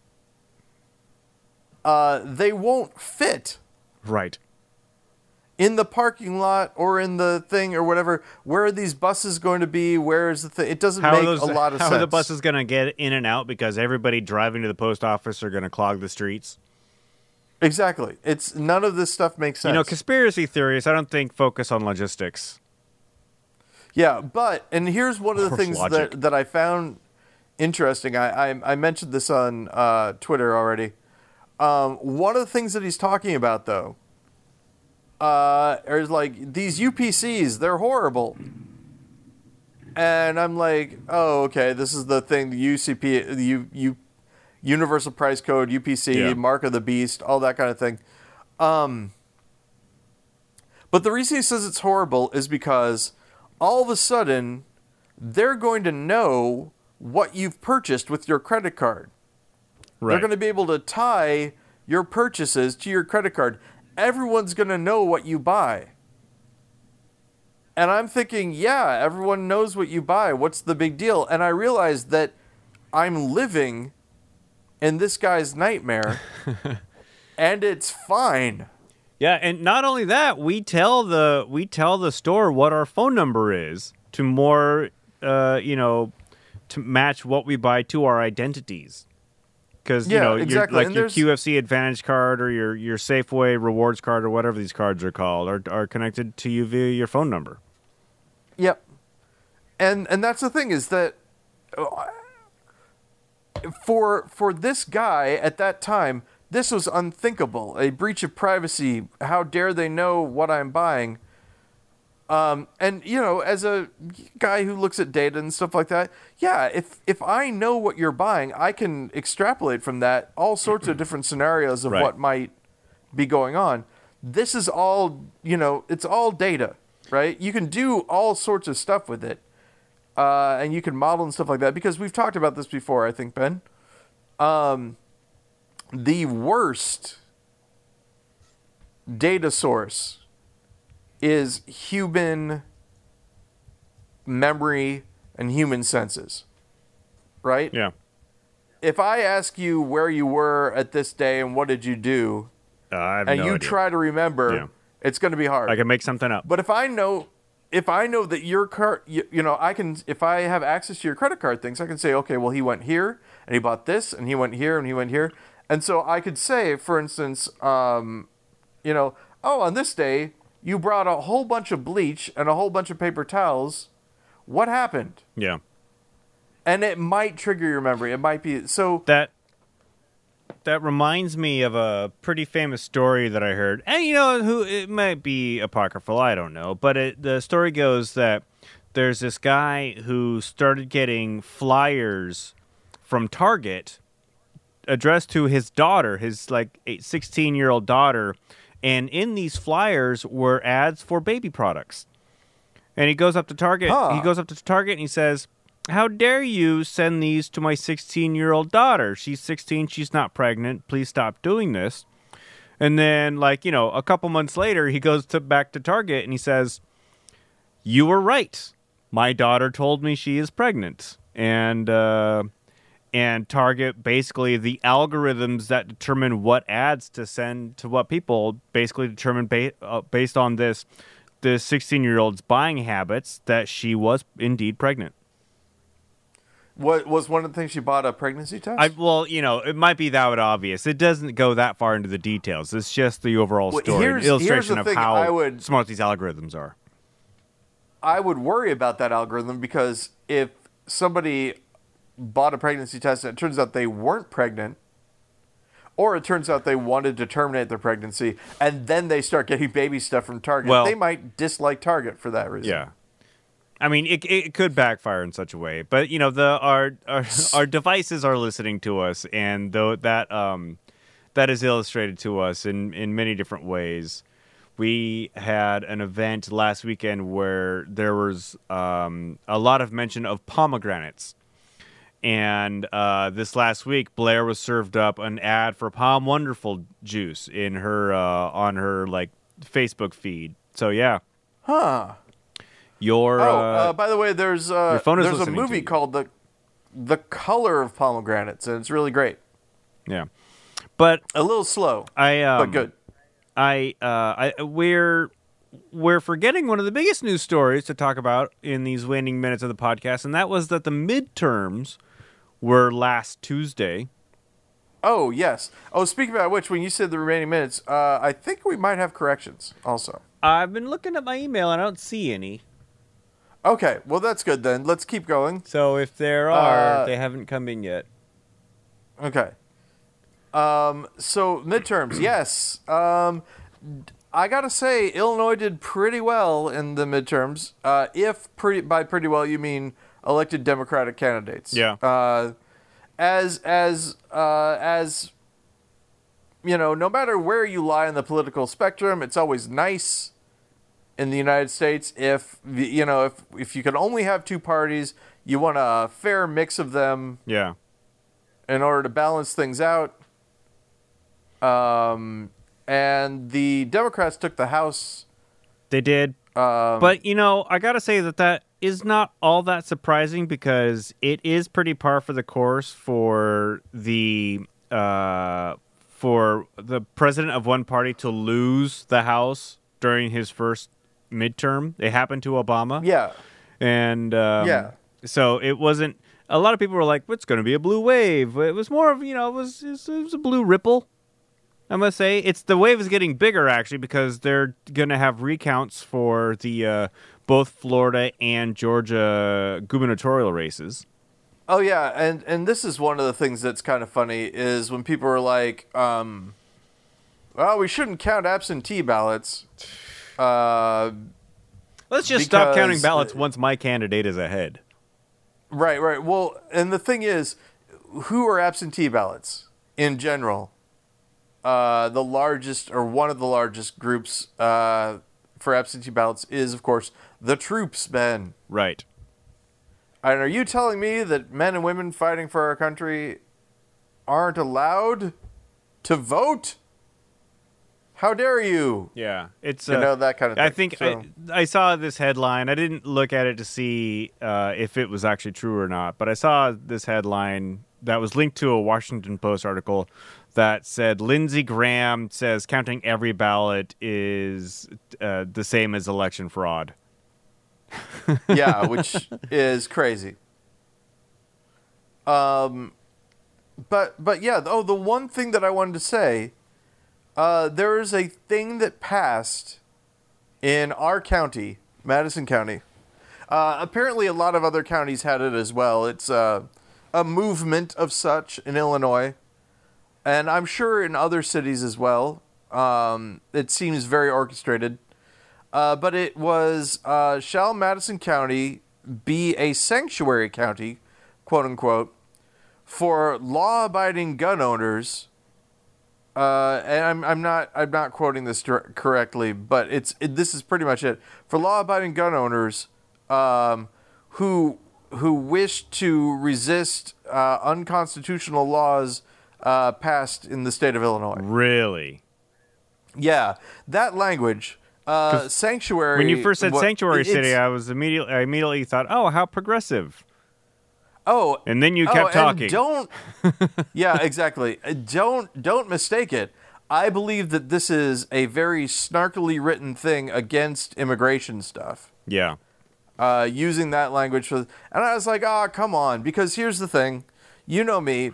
uh, they won't fit Right. in the parking lot or in the thing or whatever. Where are these buses going to be? Where is the thing? It doesn't How make are those, a lot of how sense. are the buses going to get in and out because everybody driving to the post office are going to clog the streets? Exactly. It's none of this stuff makes sense. You know, conspiracy theories, I don't think focus on logistics. Yeah, but and here's one of the Or things logic. that, that I found interesting. I I, I mentioned this on uh, Twitter already. Um, one of the things that he's talking about, though, uh, is like these U P Cs. They're horrible. And I'm like, oh, okay, this is the thing, the U C P, the U, U, Universal Price Code, U P C, Yeah. Mark of the Beast, all that kind of thing. Um, but the reason he says it's horrible is because all of a sudden, they're going to know what you've purchased with your credit card. Right. They're going to be able to tie your purchases to your credit card. Everyone's going to know what you buy. And I'm thinking, yeah, everyone knows what you buy. What's the big deal? And I realized that I'm living in this guy's nightmare, and it's fine. Yeah, and not only that, we tell the we tell the store what our phone number is to more, uh, you know, to match what we buy to our identities. Because Yeah, you know, exactly. your, like And your there's- Q F C Advantage card or your, your Safeway Rewards card or whatever these cards are called are are connected to you via your phone number. Yep. And and that's the thing is that uh, for for this guy at that time, this was unthinkable. A breach of privacy. How dare they know what I'm buying? Um, and you know, as a guy who looks at data and stuff like that, yeah, if if I know what you're buying, I can extrapolate from that all sorts of different scenarios of Right. what might be going on. This is all, you know, it's all data, right? You can do all sorts of stuff with it, uh, and you can model and stuff like that, because we've talked about this before, I think, Ben. Um, the worst data source is human memory and human senses, right? Yeah. If I ask you where you were at this day and what did you do, Uh, I have and no you idea. try to remember, Yeah. it's going to be hard. I can make something up. But if I know, if I know that your card, you, you know, I can, if I have access to your credit card things, I can say, okay, well, he went here and he bought this and he went here and he went here. And so I could say, for instance, um, you know, oh, on this day, you brought a whole bunch of bleach and a whole bunch of paper towels. What happened? Yeah. And it might trigger your memory. It might be, so, That that reminds me of a pretty famous story that I heard. And you know, who it might be apocryphal, I don't know, but it, the story goes that there's this guy who started getting flyers from Target addressed to his daughter, his like sixteen-year-old daughter, and in these flyers were ads for baby products. And he goes up to Target, Huh. he goes up to Target and he says, "How dare you send these to my sixteen-year-old daughter? She's sixteen, she's not pregnant. Please stop doing this." And then, like, you know, a couple months later, he goes to back to Target and he says, "You were right. My daughter told me she is pregnant." And uh, and Target, basically, the algorithms that determine what ads to send to what people, basically determined ba- uh, based on this, the sixteen-year-old's buying habits, that she was indeed pregnant. what was one of the things she bought a pregnancy test? I well, you know, it might be that obvious. It doesn't go that far into the details. It's just the overall Well, story, here's- an illustration here's the of thing how I would- smart these algorithms are. I would worry about that algorithm, because if somebody bought a pregnancy test and it turns out they weren't pregnant, or it turns out they wanted to terminate their pregnancy, and then they start getting baby stuff from Target, Well- they might dislike Target for that reason. Yeah, I mean, it it could backfire in such a way, but you know, the our our, our devices are listening to us, and though that um that is illustrated to us in in many different ways. We had an event last weekend where there was um, a lot of mention of pomegranates. And uh, this last week, Blair was served up an ad for Palm Wonderful juice in her uh, on her like Facebook feed. So yeah, Huh. your Oh, uh, uh, by the way, there's uh, your phone is there's a listening to movie you. called the The Color of Pomegranates, and it's really great. yeah, but A little slow, I um, but good. I uh, I we're we're forgetting one of the biggest news stories to talk about in these waning minutes of the podcast, and that was that the midterms were last Tuesday. Oh, yes. Oh, speaking about which, when you said the remaining minutes, uh, I think we might have corrections also. I've been looking at my email and I don't see any. Okay, well, that's good then. Let's keep going. So if there are, Uh, they haven't come in yet. Okay. Um, so midterms, yes. Um, I gotta say, Illinois did pretty well in the midterms. Uh, if pretty by pretty well you mean elected Democratic candidates. Yeah. Uh, as as uh, as you know, no matter where you lie in the political spectrum, it's always nice in the United States if you know if if you can only have two parties, you want a fair mix of them. Yeah. In order to balance things out. Um. And the Democrats took the House. They did. Um, but, you know, I got to say that that is not all that surprising because it is pretty par for the course for the uh, for the president of one party to lose the House during his first midterm. It happened to Obama. yeah. And um, Yeah. so it wasn't... A lot of people were like, it's going to be a blue wave. It was more of, you know, it was, it was, it was a blue ripple. I must say, it's the wave is getting bigger actually because they're going to have recounts for the uh, both Florida and Georgia gubernatorial races. Oh yeah, and and this is one of the things that's kind of funny is when people are like, um, "Well, we shouldn't count absentee ballots." Uh, Let's just stop because, counting ballots once my candidate is ahead. Right, right. Well, and the thing is, who are absentee ballots in general? Uh, the largest, or one of the largest groups uh, for absentee ballots is, of course, the troops, Ben. Right. And are you telling me that men and women fighting for our country aren't allowed to vote? How dare you? Yeah, it's You uh, know, that kind of thing. I think So- I, I saw this headline. I didn't look at it to see uh, if it was actually true or not, but I saw this headline that was linked to a Washington Post article that said Lindsey Graham says counting every ballot is uh, the same as election fraud. Yeah, which is crazy. Um, but but yeah. Oh, the one thing that I wanted to say, uh, there is a thing that passed in our county, Madison County. Uh, apparently, a lot of other counties had it as well. It's uh, a movement of such in Illinois, and I'm sure in other cities as well. Um, it seems very orchestrated. Uh, but it was, uh, shall Madison County be a sanctuary county, quote unquote, for law-abiding gun owners? Uh, and I'm I'm not I'm not quoting this dir- correctly, but it's it, this is pretty much it for law-abiding gun owners um, who who wish to resist uh, unconstitutional laws uh, passed in the state of Illinois. Really? Yeah, that language. Uh, sanctuary. When you first said what- sanctuary it's- city, I was immediately I immediately thought, oh, how progressive. oh, And then you oh, kept and talking. Don't. Yeah, exactly. Uh, Don't don't mistake it. I believe that this is a very snarkily written thing against immigration stuff. Yeah. Uh, using that language for, and I was like, ah, oh, come on, because here's the thing, you know me.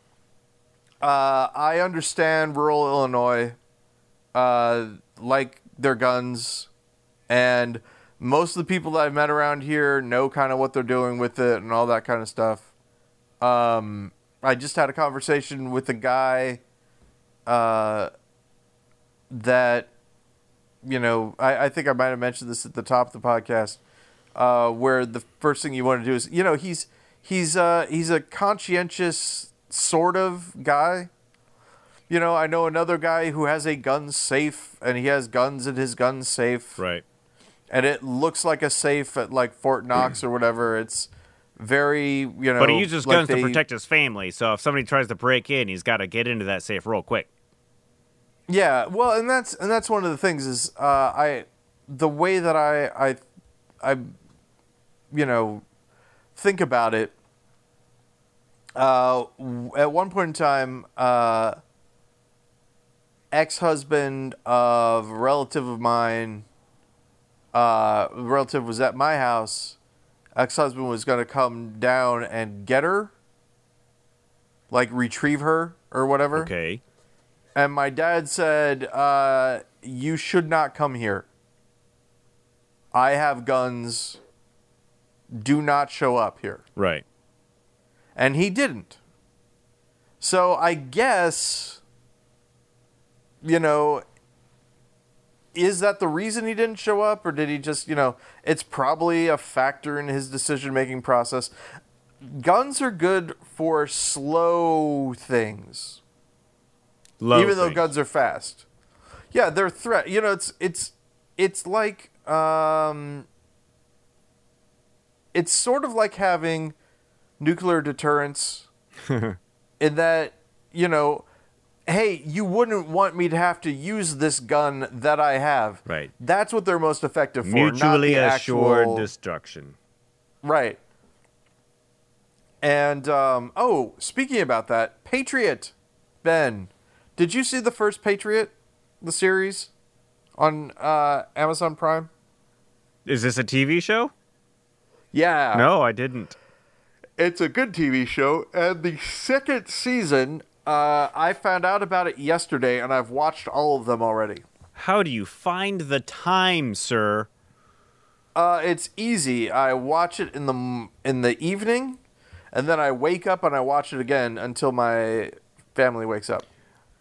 Uh, I understand rural Illinois, uh, like their guns, and most of the people that I've met around here know kind of what they're doing with it and all that kind of stuff. Um, I just had a conversation with a guy uh, that, you know, I, I think I might have mentioned this at the top of the podcast, uh, where the first thing you want to do is, you know, he's he's uh, he's a conscientious sort of guy. You know, I know another guy who has a gun safe, and he has guns in his gun safe. Right. And it looks like a safe at, like, Fort Knox or whatever. It's very, you know... But he uses like guns they, to protect his family, so if somebody tries to break in, he's got to get into that safe real quick. Yeah, well, and that's and that's one of the things is, uh, I... The way that I, I... I... You know, think about it, uh, at one point in time, uh... ex-husband of a relative of mine, uh, the relative was at my house. Ex-husband was going to come down and get her, like retrieve her or whatever. Okay. And my dad said, uh, you should not come here. I have guns. Do not show up here. Right. And he didn't. So I guess... You know, is that the reason he didn't show up, or did he just, you know, it's probably a factor in his decision-making process. Guns are good for slow things. Low even though things. guns are fast. Yeah, they're threat. You know, it's it's it's like um it's sort of like having nuclear deterrence in that, you know, hey, you wouldn't want me to have to use this gun that I have. Right. That's what they're most effective for. Mutually not the assured actual... destruction. Right. And, um, oh, speaking about that, Patriot, Ben, did you see the first Patriot, the series, on uh, Amazon Prime? Is this a T V show? Yeah. No, I didn't. It's a good T V show, and the second season, uh, I found out about it yesterday, and I've watched all of them already. How do you find the time, sir? Uh, it's easy. I watch it in the in the evening, and then I wake up and I watch it again until my family wakes up.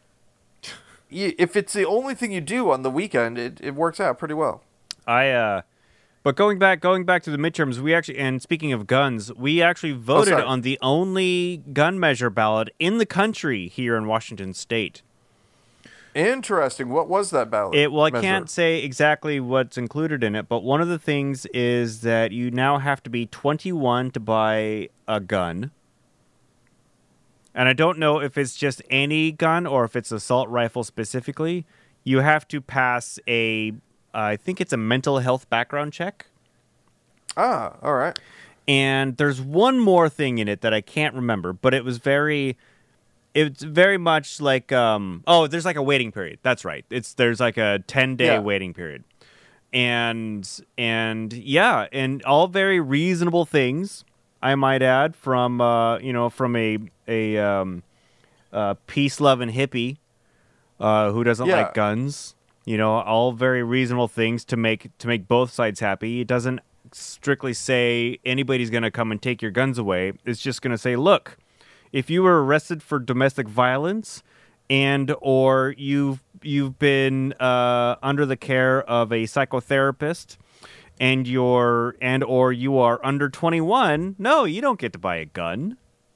If it's the only thing you do on the weekend, it, it works out pretty well. I, uh... But going back, going back to the midterms, we actually, and speaking of guns, we actually voted sorry. on the only gun measure ballot in the country here in Washington State. Interesting. What was that ballot? It, well, I measure? can't say exactly what's included in it, but one of the things is that you now have to be twenty-one to buy a gun. And I don't know if it's just any gun or if it's assault rifle specifically. You have to pass a, I think it's a mental health background check. Ah, all right. And there's one more thing in it that I can't remember, but it was very... It's very much like, um, oh, there's like a waiting period. That's right. It's there's like a ten-day Yeah. waiting period. And, and yeah, and all very reasonable things, I might add, from, uh, you know, from a, a um, uh, peace-loving hippie uh, who doesn't Yeah. like guns. You know, all very reasonable things to make to make both sides happy. It doesn't strictly say anybody's going to come and take your guns away. It's just going to say, look, if you were arrested for domestic violence and or you've you've been uh, under the care of a psychotherapist and you're and or you are under twenty-one, no, you don't get to buy a gun.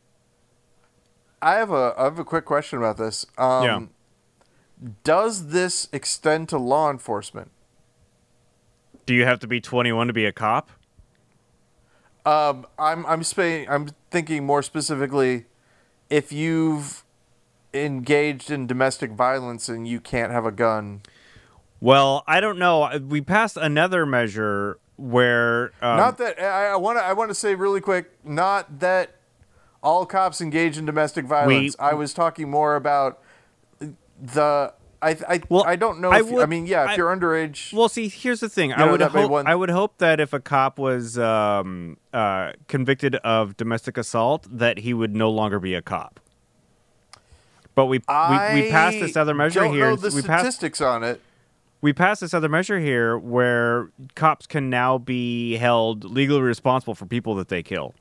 I have a I have a quick question about this. Um, Yeah. Does this extend to law enforcement? Do you have to be twenty-one to be a cop? Um, I'm I'm spa- I'm thinking more specifically, if you've engaged in domestic violence and you can't have a gun. Well, I don't know. We passed another measure where um, Not that I want to I want to say really quick. Not that all cops engage in domestic violence. We- I was talking more about the. I I, Well, I don't know. I If, I, would- mean, yeah, if I- you're underage. Well, see, here's the thing. I know, would that may hope. one- I would hope that if a cop was um, uh, convicted of domestic assault, that he would no longer be a cop. But we we, we passed this other measure don't here. know the we passed statistics on it. we passed this other measure here where cops can now be held legally responsible for people that they kill.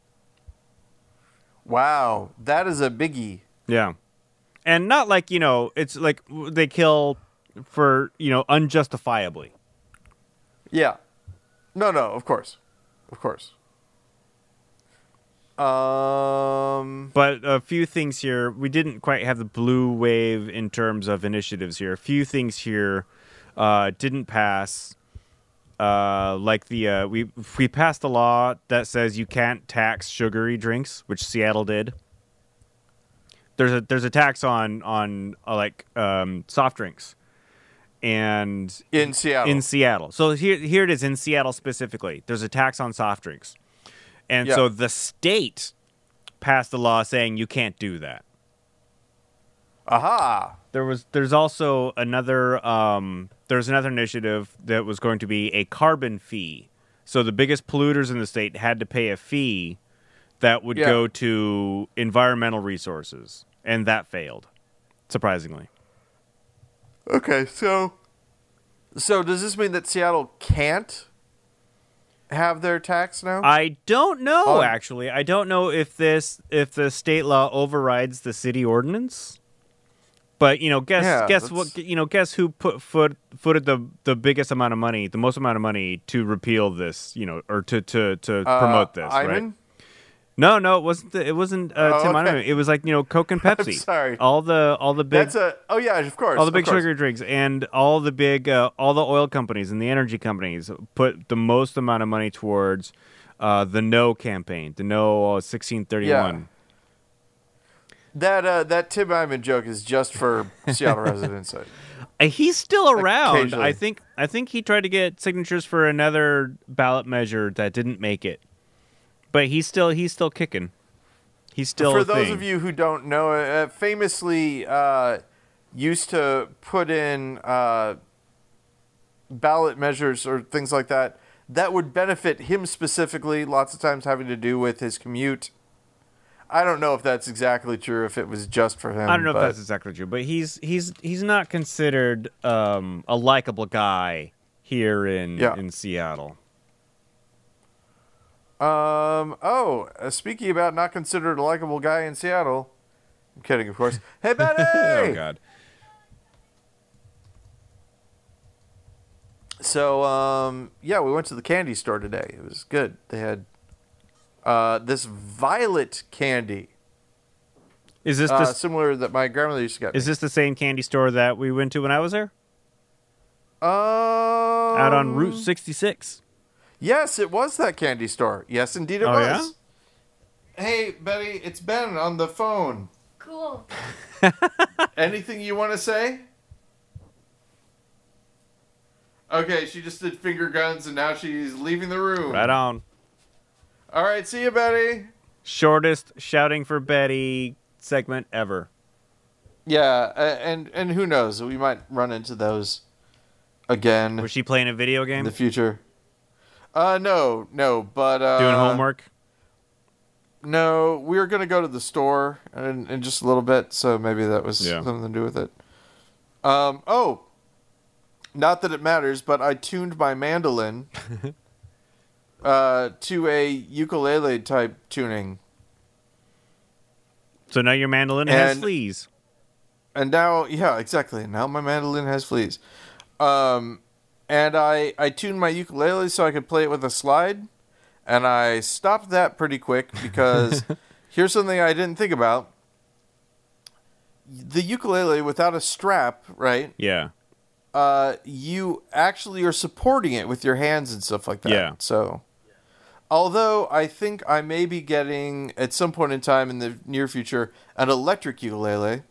Wow, that is a biggie. Yeah, and not like you know, it's like they kill for you know unjustifiably. Yeah. No, no, of course. Of course. Um But a few things here. We didn't quite have the blue wave in terms of initiatives here. A few things here uh, didn't pass. Uh, like the uh, we we passed a law that says you can't tax sugary drinks, which Seattle did. There's a there's a tax on on uh, like um, soft drinks, and in Seattle. in Seattle. So here here it is in Seattle specifically. There's a tax on soft drinks. And Yeah. so the state passed a law saying you can't do that. Aha. There was there's also another um, there's another initiative that was going to be a carbon fee. So the biggest polluters in the state had to pay a fee that would Yeah. go to environmental resources, and that failed, surprisingly. Okay, so so does this mean that Seattle can't have their tax now? I don't know Oh. actually. I don't know if this if the state law overrides the city ordinance. But you know, guess Yeah, guess that's- what? You know, guess who put foot footed the the biggest amount of money, the most amount of money to repeal this, you know, or to to to Uh, promote this, right? Iman? No, no, it wasn't. The, it wasn't uh, Oh, Tim okay. Heineman. It was like you know, Coke and Pepsi. sorry. All the all the big That's a. Oh yeah, of course. all the of big course. sugar drinks and all the big uh, all the oil companies and the energy companies put the most amount of money towards uh, the No campaign, the No uh, sixteen thirty-one. That uh, that Tim Iman joke is just for Seattle residents. I- Uh, He's still around. Occasionally. I think. I think he tried to get signatures for another ballot measure that didn't make it, but he's still he's still kicking. He's still For a those thing. of you who don't know, uh, famously uh, used to put in uh, ballot measures or things like that that would benefit him specifically. Lots of times having to do with his commute. I don't know if that's exactly true. If it was just for him, I don't know but, if that's exactly true, but he's he's he's not considered um, a likable guy here in Yeah. in Seattle. Um. Oh, uh, speaking about not considered a likable guy in Seattle. I'm kidding, of course. Hey, Betty. Oh God. So, um, yeah, we went to the candy store today. It was good. They had uh, this violet candy, Is this uh, the, similar that my grandmother used to get me. is this the same candy store that we went to when I was there? Um, Out on Route sixty-six. Yes, it was that candy store. Yes, indeed it Oh, was. Hey, Betty, it's Ben on the phone. Cool. Anything you want to say? Okay, she just did finger guns and now she's leaving the room. Right on. All right, see you, Betty. Shortest shouting for Betty segment ever. Yeah, uh, and and who knows? We might run into those again Was she playing a video in game? the future. Uh, no, no, but uh, Doing homework? No, we were gonna go to the store in, in just a little bit, so maybe that was Yeah. something to do with it. Um, oh, not that it matters, but I tuned my mandolin uh, to a ukulele type tuning, So now your mandolin has And- fleas. and now, yeah, exactly. Now my mandolin has fleas. Um, and I I tuned my ukulele so I could play it with a slide, and I stopped that pretty quick because here's something I didn't think about. The ukulele without a strap, right? Yeah. Uh, you actually are supporting it with your hands and stuff like that. Yeah. So, although I think I may be getting at some point in time in the near future an electric ukulele,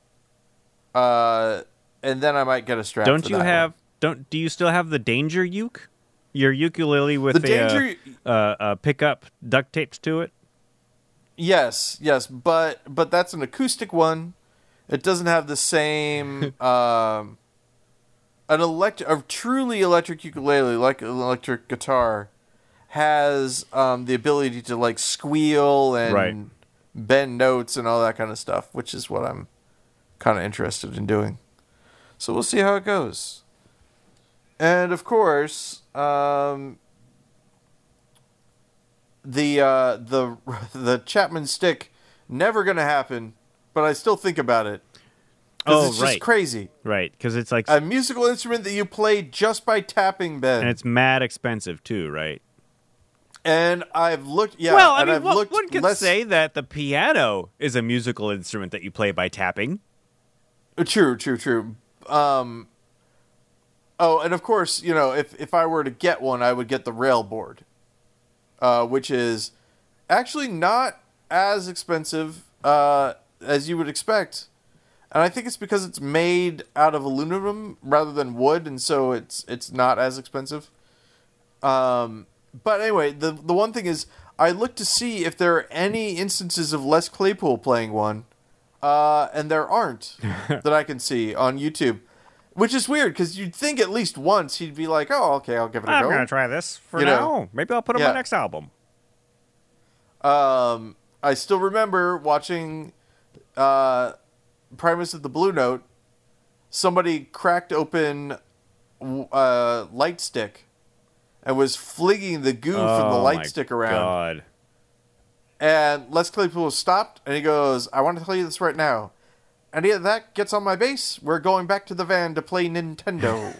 uh, and then I might get a strap. Don't for you that have? one. Don't do you still have the Danger uke? Your ukulele with the a uh, danger? uh, uh, pickup duct taped to it. Yes, yes, but but that's an acoustic one. It doesn't have the same um, an elect a truly electric ukulele, like an electric guitar, has um, the ability to like squeal and Right. bend notes and all that kind of stuff, which is what I'm kind of interested in doing. So we'll see how it goes. And of course, um, the uh, the the Chapman stick never gonna happen, but I still think about it. 'Cause Oh, it's right. just crazy. Right, because it's like, A musical instrument that you play just by tapping, Ben. and it's mad expensive too, right? And I've looked, yeah. well, I and mean, I've one, looked one could less, say that the piano is a musical instrument that you play by tapping. True, true, true. Um, oh, and of course, you know, if if I were to get one, I would get the rail board, uh, which is actually not as expensive uh, as you would expect. And I think it's because it's made out of aluminum rather than wood, and so it's it's not as expensive. Um, but anyway, the the one thing is, I looked to see if there are any instances of Les Claypool playing one, uh, and there aren't that I can see on YouTube, which is weird because you'd think at least once he'd be like, "Oh, okay, I'll give it a I'm go." gonna try this for You now. know, Maybe I'll put on yeah. my next album. Um, I still remember watching uh, Primus of the Blue Note. Somebody cracked open uh, light stick and was flinging the goo from the Oh, light my stick around. God. And Les Claypool stopped and he goes, "I want to tell you this right now. any of that gets on my base, we're going back to the van to play Nintendo.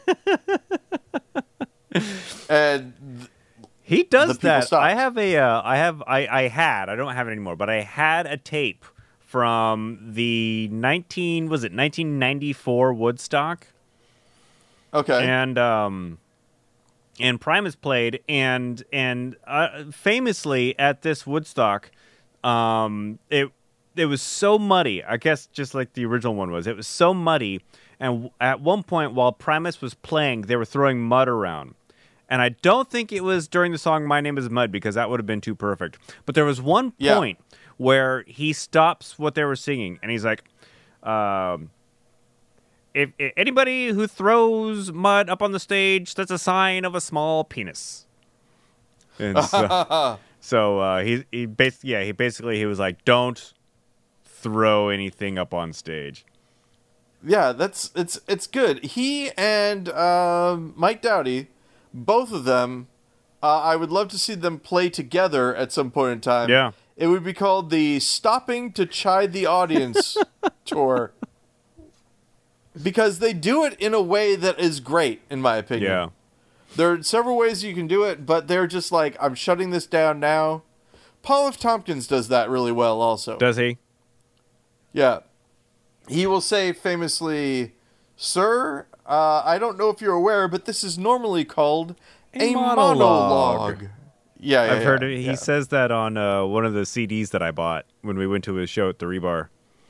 And th- he does the people that. stopped. I have a, uh, I have, I, I had, I don't have it anymore, but I had a tape from the nineteen, was it nineteen ninety-four Woodstock? Okay. And, um, and Primus played, and, and, uh, famously at this Woodstock, um, it, it was so muddy, I guess just like the original one was, it was so muddy, and at one point while Primus was playing, they were throwing mud around. And I don't think it was during the song My Name is Mud, because that would have been too perfect. But there was one Yeah. point where he stops what they were singing, and he's like, um, if, if anybody who throws mud up on the stage, that's a sign of a small penis. And so, so uh, he, he basically, yeah, he basically, he was like, don't throw anything up on stage. Yeah, that's it's it's good. He and um, Mike Doughty, both of them, uh, I would love to see them play together at some point in time. Yeah. It would be called the Stopping to Chide the Audience tour. Because they do it in a way that is great, in my opinion. Yeah. There are several ways you can do it, but they're just like, I'm shutting this down now. Paul F. Tompkins does that really well also. Does he? Yeah. He will say famously, Sir, uh, I don't know if you're aware, but this is normally called a, A monologue. monologue. Yeah, yeah, I've heard yeah, it. He yeah. says that on uh, one of the C Ds that I bought when we went to his show at the Rebar.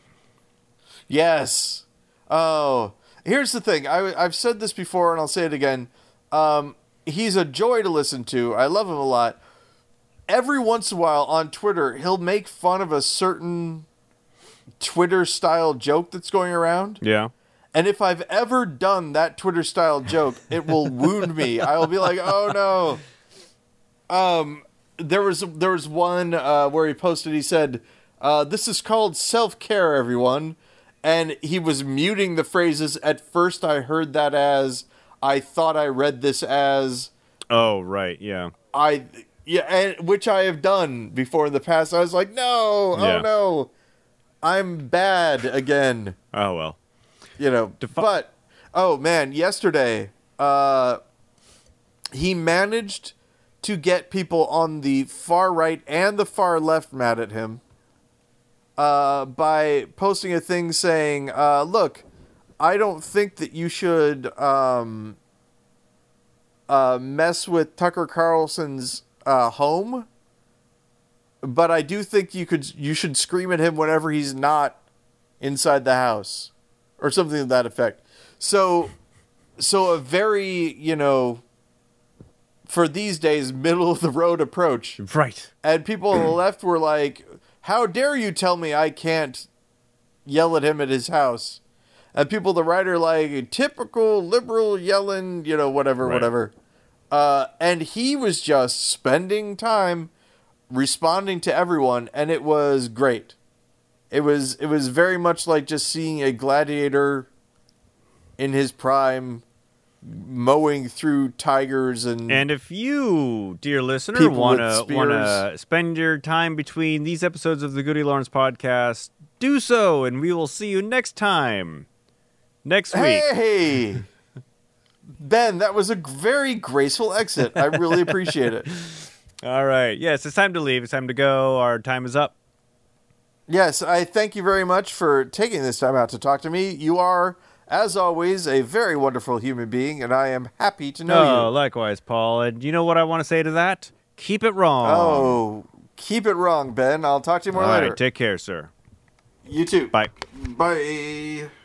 Yes. Oh, here's the thing. I, I've said this before, and I'll say it again. Um, he's a joy to listen to. I love him a lot. Every once in a while on Twitter, he'll make fun of a certain Twitter-style joke that's going around. Yeah. And if I've ever done that Twitter-style joke, it will wound me. I'll be like, oh, no. Um, there was there was one uh, where he posted, he said, uh, this is called self-care, everyone. And he was muting the phrases. At first, I heard that as, I thought I read this as, Oh, right. Yeah. I, yeah, and, which I have done before in the past. I was like, no, Yeah. oh no, I'm bad again. Oh, well. You know, Defi- but, oh man, yesterday, uh, he managed to get people on the far right and the far left mad at him uh, by posting a thing saying, uh, look, I don't think that you should um, uh, mess with Tucker Carlson's uh, home, but I do think you could you should scream at him whenever he's not inside the house, or something to that effect. So, so a very, you know, for these days, middle of the road approach. Right. And people on the left were like, how dare you tell me I can't yell at him at his house? And people on the right are like, typical liberal yelling, you know, whatever, Right. whatever. Uh, and he was just spending time responding to everyone, and it was great. It was it was very much like just seeing a gladiator in his prime mowing through tigers and, And if you, dear listener, People want with to spears. want to spend your time between these episodes of the Goody Lawrence podcast, do so, and we will see you next time. Next week. hey, Ben, that was a very graceful exit. I really appreciate it. All right. Yes, it's time to leave. It's time to go. Our time is up. Yes, I thank you very much for taking this time out to talk to me. You are, as always, a very wonderful human being, and I am happy to know Oh, you. likewise, Paul. And you know what I want to say to that? Keep it wrong. Oh, keep it wrong, Ben. I'll talk to you more All later. right. Take care, sir. You too. Bye. Bye.